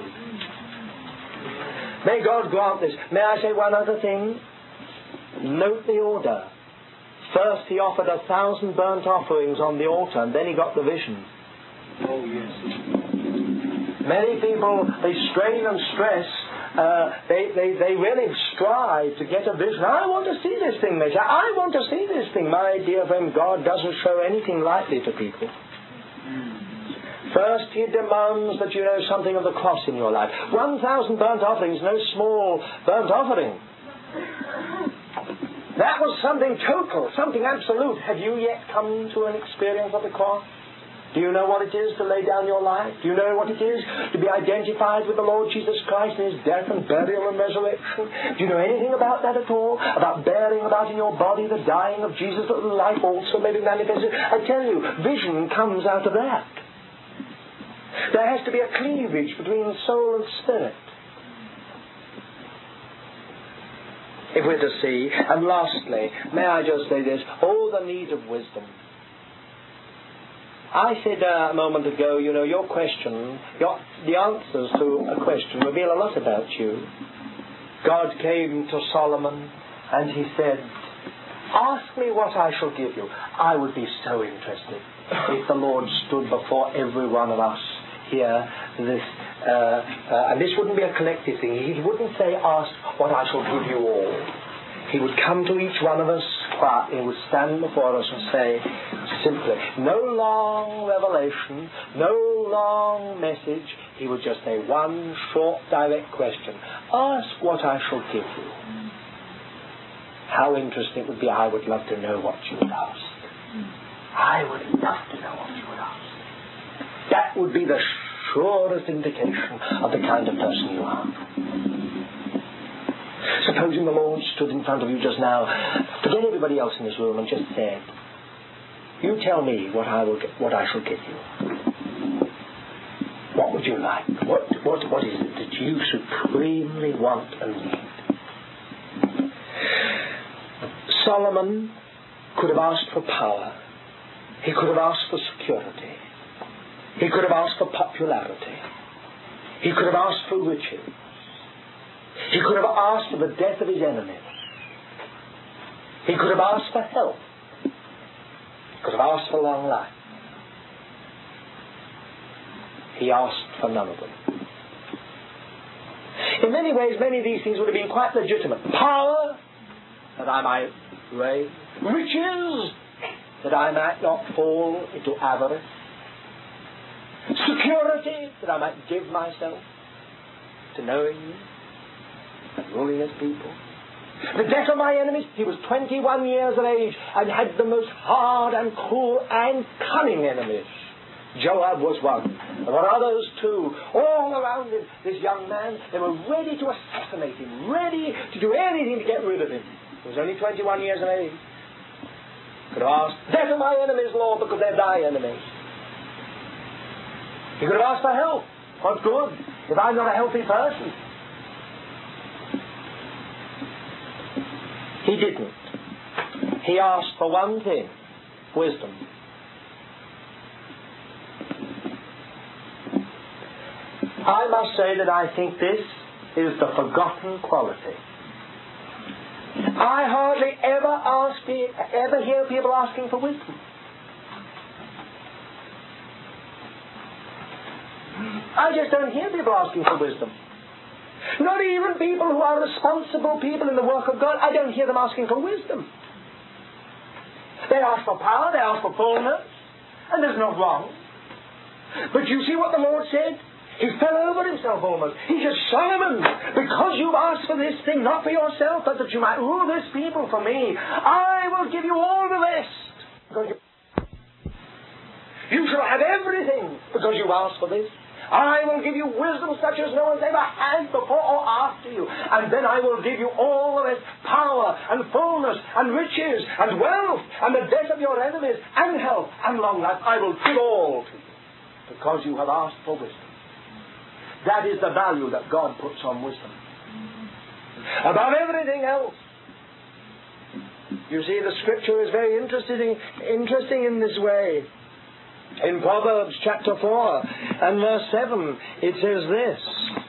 May God grant this. May I say one other thing? Note the order. First he offered 1,000 burnt offerings on the altar, and then he got the vision. Oh, yes. Many people, they strain and stress. They really strive to get a vision. I want to see this thing, they say. I want to see this thing. My dear friend, God doesn't show anything lightly to people. First, He demands that you know something of the cross in your life. 1,000 burnt offerings, no small burnt offering. That was something total, something absolute. Have you yet come to an experience of the cross? Do you know what it is to lay down your life? Do you know what it is to be identified with the Lord Jesus Christ in His death and burial and resurrection? Do you know anything about that at all? About bearing about in your body the dying of Jesus, that the life also may be manifested? I tell you, vision comes out of that. There has to be a cleavage between soul and spirit. If we're to see. And lastly, may I just say this, the need of wisdom. I said a moment ago, you know, your question, the answers to a question reveal a lot about you. God came to Solomon and he said, ask me what I shall give you. I would be so interested if the Lord stood before every one of us here, and this wouldn't be a collective thing. He wouldn't say, ask what I shall give you all. He would come to each one of us quietly. He would stand before us and say simply, no long revelation, no long message. He would just say one short, direct question. Ask what I shall give you. How interesting it would be. I would love to know what you would ask. I would love to know what you would ask. That would be the surest indication of the kind of person you are. Supposing the Lord stood in front of you just now, forget everybody else in this room, and just said, you tell me what I shall give you. What would you like? What is it that you supremely want and need? Solomon could have asked for power. He could have asked for security. He could have asked for popularity. He could have asked for riches. He could have asked for the death of his enemies. He could have asked for health. He could have asked for long life. He asked for none of them. In many ways, many of these things would have been quite legitimate. Power, that I might reign. Riches, that I might not fall into avarice. Security, that I might give myself to knowing you and ruling as people. The death of my enemies. He was 21 years of age and had the most hard and cruel and cunning enemies. Joab was one. There were others too, all around him. This young man, they were ready to assassinate him, ready to do anything to get rid of him. He was only 21 years of age. Could have asked, death of my enemies, Lord, because they're thy enemies. He could have asked for help. What good if I'm not a healthy person? He didn't. He asked for one thing, wisdom. I must say that I think this is the forgotten quality. I hardly ever hear people asking for wisdom. I just don't hear people asking for wisdom. Not even people who are responsible people in the work of God. I don't hear them asking for wisdom. They ask for power, they ask for fullness, and there's no wrong. But you see what the Lord said? He fell over himself almost. He said, Solomon, because you've asked for this thing, not for yourself, but that you might rule this people for me, I will give you all the rest. You shall have everything because you've asked for this. I will give you wisdom such as no one's ever had before or after you. And then I will give you all the rest, power and fullness and riches and wealth and the death of your enemies and health and long life. I will give all to you because you have asked for wisdom. That is the value that God puts on wisdom. Above everything else. You see, the scripture is very interesting in this way. In Proverbs chapter 4 and verse 7, it says this.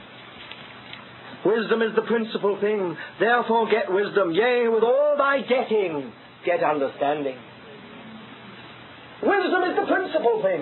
Wisdom is the principal thing. Therefore get wisdom. Yea, with all thy getting, get understanding. Wisdom is the principal thing.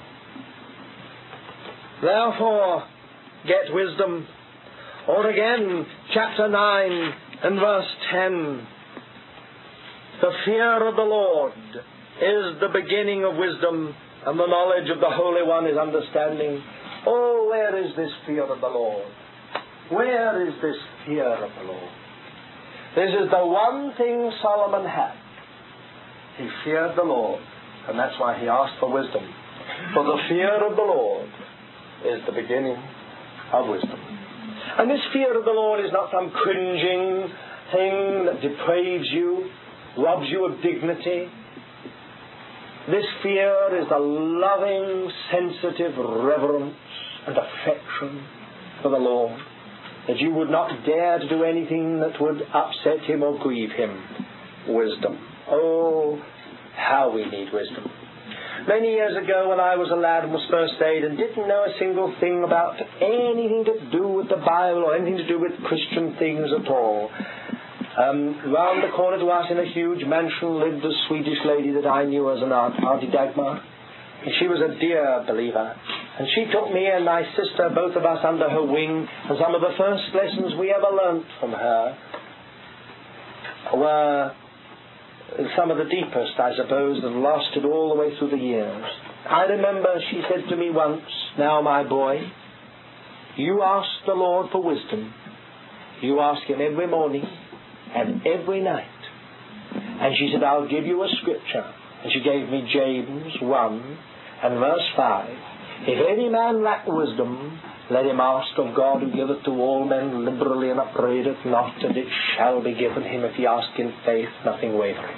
Therefore, get wisdom. Or again, chapter 9 and verse 10. The fear of the Lord is the beginning of wisdom, and the knowledge of the Holy One is understanding. Oh, where is this fear of the Lord? Where is this fear of the Lord? This is the one thing Solomon had. He feared the Lord, and that's why he asked for wisdom. For the fear of the Lord is the beginning of wisdom. And this fear of the Lord is not some cringing thing that depraves you, robs you of dignity. This fear is the loving, sensitive reverence and affection for the Lord, that you would not dare to do anything that would upset him or grieve him. Wisdom. Oh, how we need wisdom. Many years ago when I was a lad and was first saved and didn't know a single thing about anything to do with the Bible or anything to do with Christian things at all, round the corner to us in a huge mansion lived a Swedish lady that I knew as an aunt, Auntie Dagmar. And she was a dear believer. And she took me and my sister, both of us, under her wing. And some of the first lessons we ever learnt from her were some of the deepest, I suppose, that lasted all the way through the years. I remember she said to me once, "Now, my boy, you ask the Lord for wisdom. You ask him every morning and every night." And she said, "I'll give you a scripture." And she gave me James 1 and verse 5. "If any man lack wisdom, let him ask of God, who giveth to all men liberally and upbraideth not, and it shall be given him if he ask in faith, nothing wavering."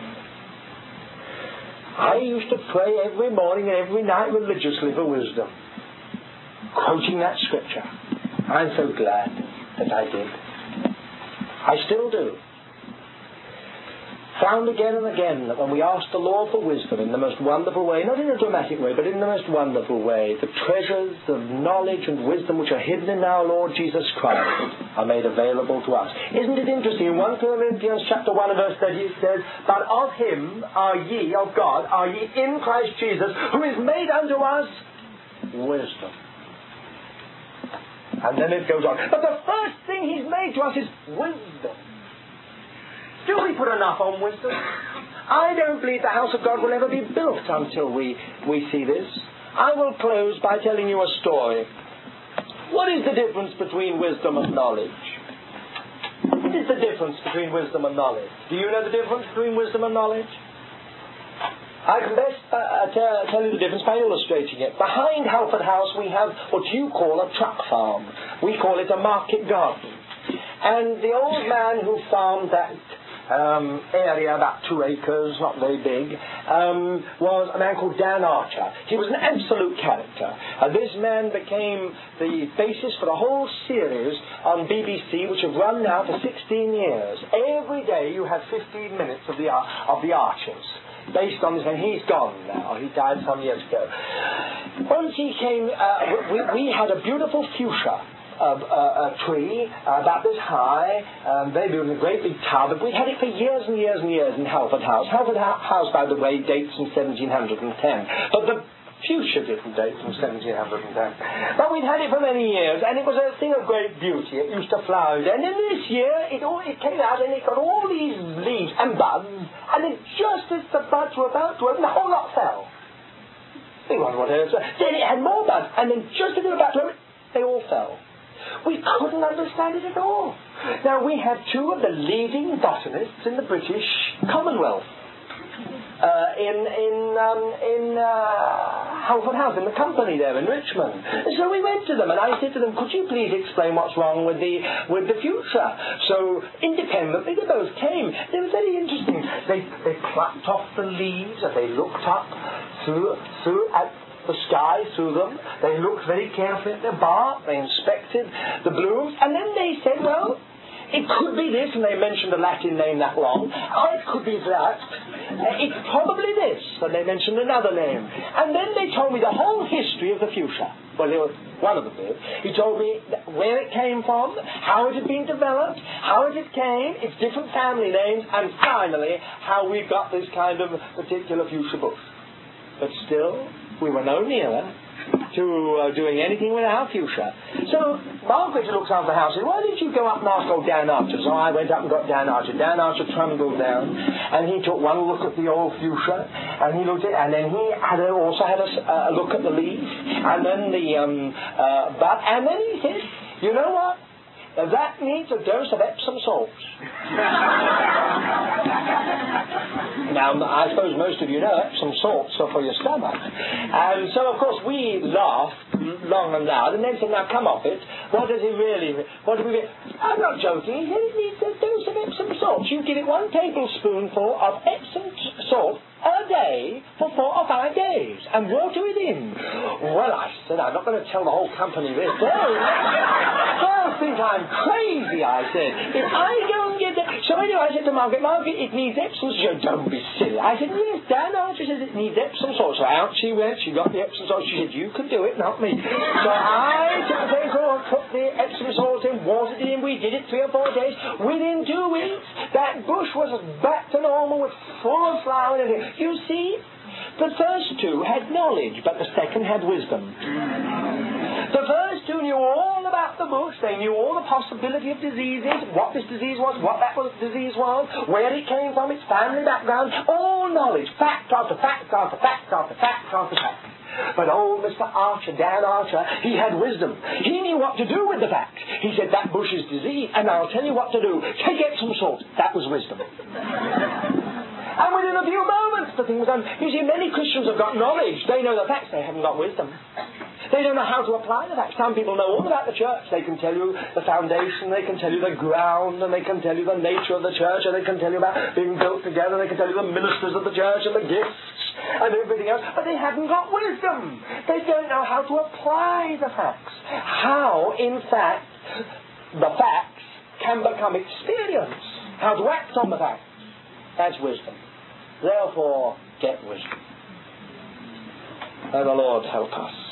I used to pray every morning and every night religiously for wisdom, quoting that scripture. I'm so glad that I did. I still do. Found again and again that when we ask the Lord for wisdom in the most wonderful way, not in a dramatic way, but in the most wonderful way, the treasures of knowledge and wisdom which are hidden in our Lord Jesus Christ are made available to us. Isn't it interesting? In 1 Corinthians chapter 1 and verse 30 it says, "But of him are ye, of God, are ye in Christ Jesus, who is made unto us wisdom." And then it goes on. But the first thing he's made to us is wisdom. Do we put enough on wisdom? I don't believe the house of God will ever be built until we see this. I will close by telling you a story. What is the difference between wisdom and knowledge? What is the difference between wisdom and knowledge? Do you know the difference between wisdom and knowledge? I can best tell you the difference by illustrating it. Behind Halford House we have what you call a truck farm. We call it a market garden. And the old man who farmed that area, about 2 acres, not very big, was a man called Dan Archer. He was an absolute character. This man became the basis for a whole series on BBC which have run now for 16 years. Every day you have 15 minutes of the Archers, based on this, and he's gone now. He died some years ago. Once he came, we had a beautiful fuchsia a tree about this high, maybe in a great big tub. We had it for years and years and years in Halford House. Halford House, by the way, dates from 1710. But the fuchsia didn't date from 1710. But we'd had it for many years, and it was a thing of great beauty. It used to flower. And then this year, it came out, and it got all these leaves and buds, and then just as the buds were about to open, the whole lot fell. We wondered what it was. Then it had more buds, and then just as they were about to open, they all fell. We couldn't understand it at all. Now, we have two of the leading botanists in the British Commonwealth. In Halford House, in the company there in Richmond. And so we went to them, and I said to them, could you please explain what's wrong with the fuchsia? So independently they both came. They were very interesting. They plucked off the leaves, and they looked up through at the sky through them. They looked very carefully at the bark. They inspected the blooms, and then they said, well, it could be this, and they mentioned a Latin name that long. Oh, it could be that. It's probably this, and they mentioned another name. And then they told me the whole history of the fuchsia. Well, it was one of them did. He told me where it came from, how it had been developed, how it came, its different family names, and finally, how we got this kind of particular fuchsia bush. But still, we were no nearer to doing anything with our fuchsia. So Margaret, who looks after the house, said, why didn't you go up and ask old Dan Archer? So I went up and got Dan Archer. Dan Archer trundled down, and he took one look at the old fuchsia, and he looked at it, and then he also had a look at the leaf, and then the bud, and then he said, you know what? That needs a dose of Epsom salts. Now, I suppose most of you know Epsom salts are for your stomach. And so, of course, we laughed long and loud, and then said, now come off it. What do we really... I'm not joking. He said it needs a dose of Epsom salts. You give it 1 tablespoonful of Epsom salt a day for 4 or 5 days, and water it in. Well, I said, I'm not going to tell the whole company this. They'll think I'm crazy, I said. If I don't get that... So anyway, I said to Margaret, it needs Epsom salt. Don't be silly. I said, yes, Dan Archer says it needs Epsom salt. So out she went, she got the Epsom salt. She said, you could do it, not me. So I took the paper and put the Epsom salt in, watered it in. We did it 3 or 4 days. Within 2 weeks, that bush was back to normal, with full of flower and everything. You see, the first 2 had knowledge, but the second had wisdom. The first 2 knew all about the bush. They knew all the possibility of diseases, what this disease was, what that disease was, where it came from, its family background, all knowledge, fact after fact after fact after fact after fact. But old Mr. Archer, Dan Archer, he had wisdom. He knew what to do with the facts. He said, that bush is diseased, and I'll tell you what to do. Take Epsom salt. That was wisdom. And within a few moments, the thing was done. You see, many Christians have got knowledge. They know the facts. They haven't got wisdom. They don't know how to apply the facts. Some people know all about the church. They can tell you the foundation. They can tell you the ground. And they can tell you the nature of the church. And they can tell you about being built together. They can tell you the ministers of the church and the gifts and everything else. But they haven't got wisdom. They don't know how to apply the facts. How, in fact, the facts can become experience. How to act on the facts. That's wisdom. Therefore, get wisdom. May the Lord help us.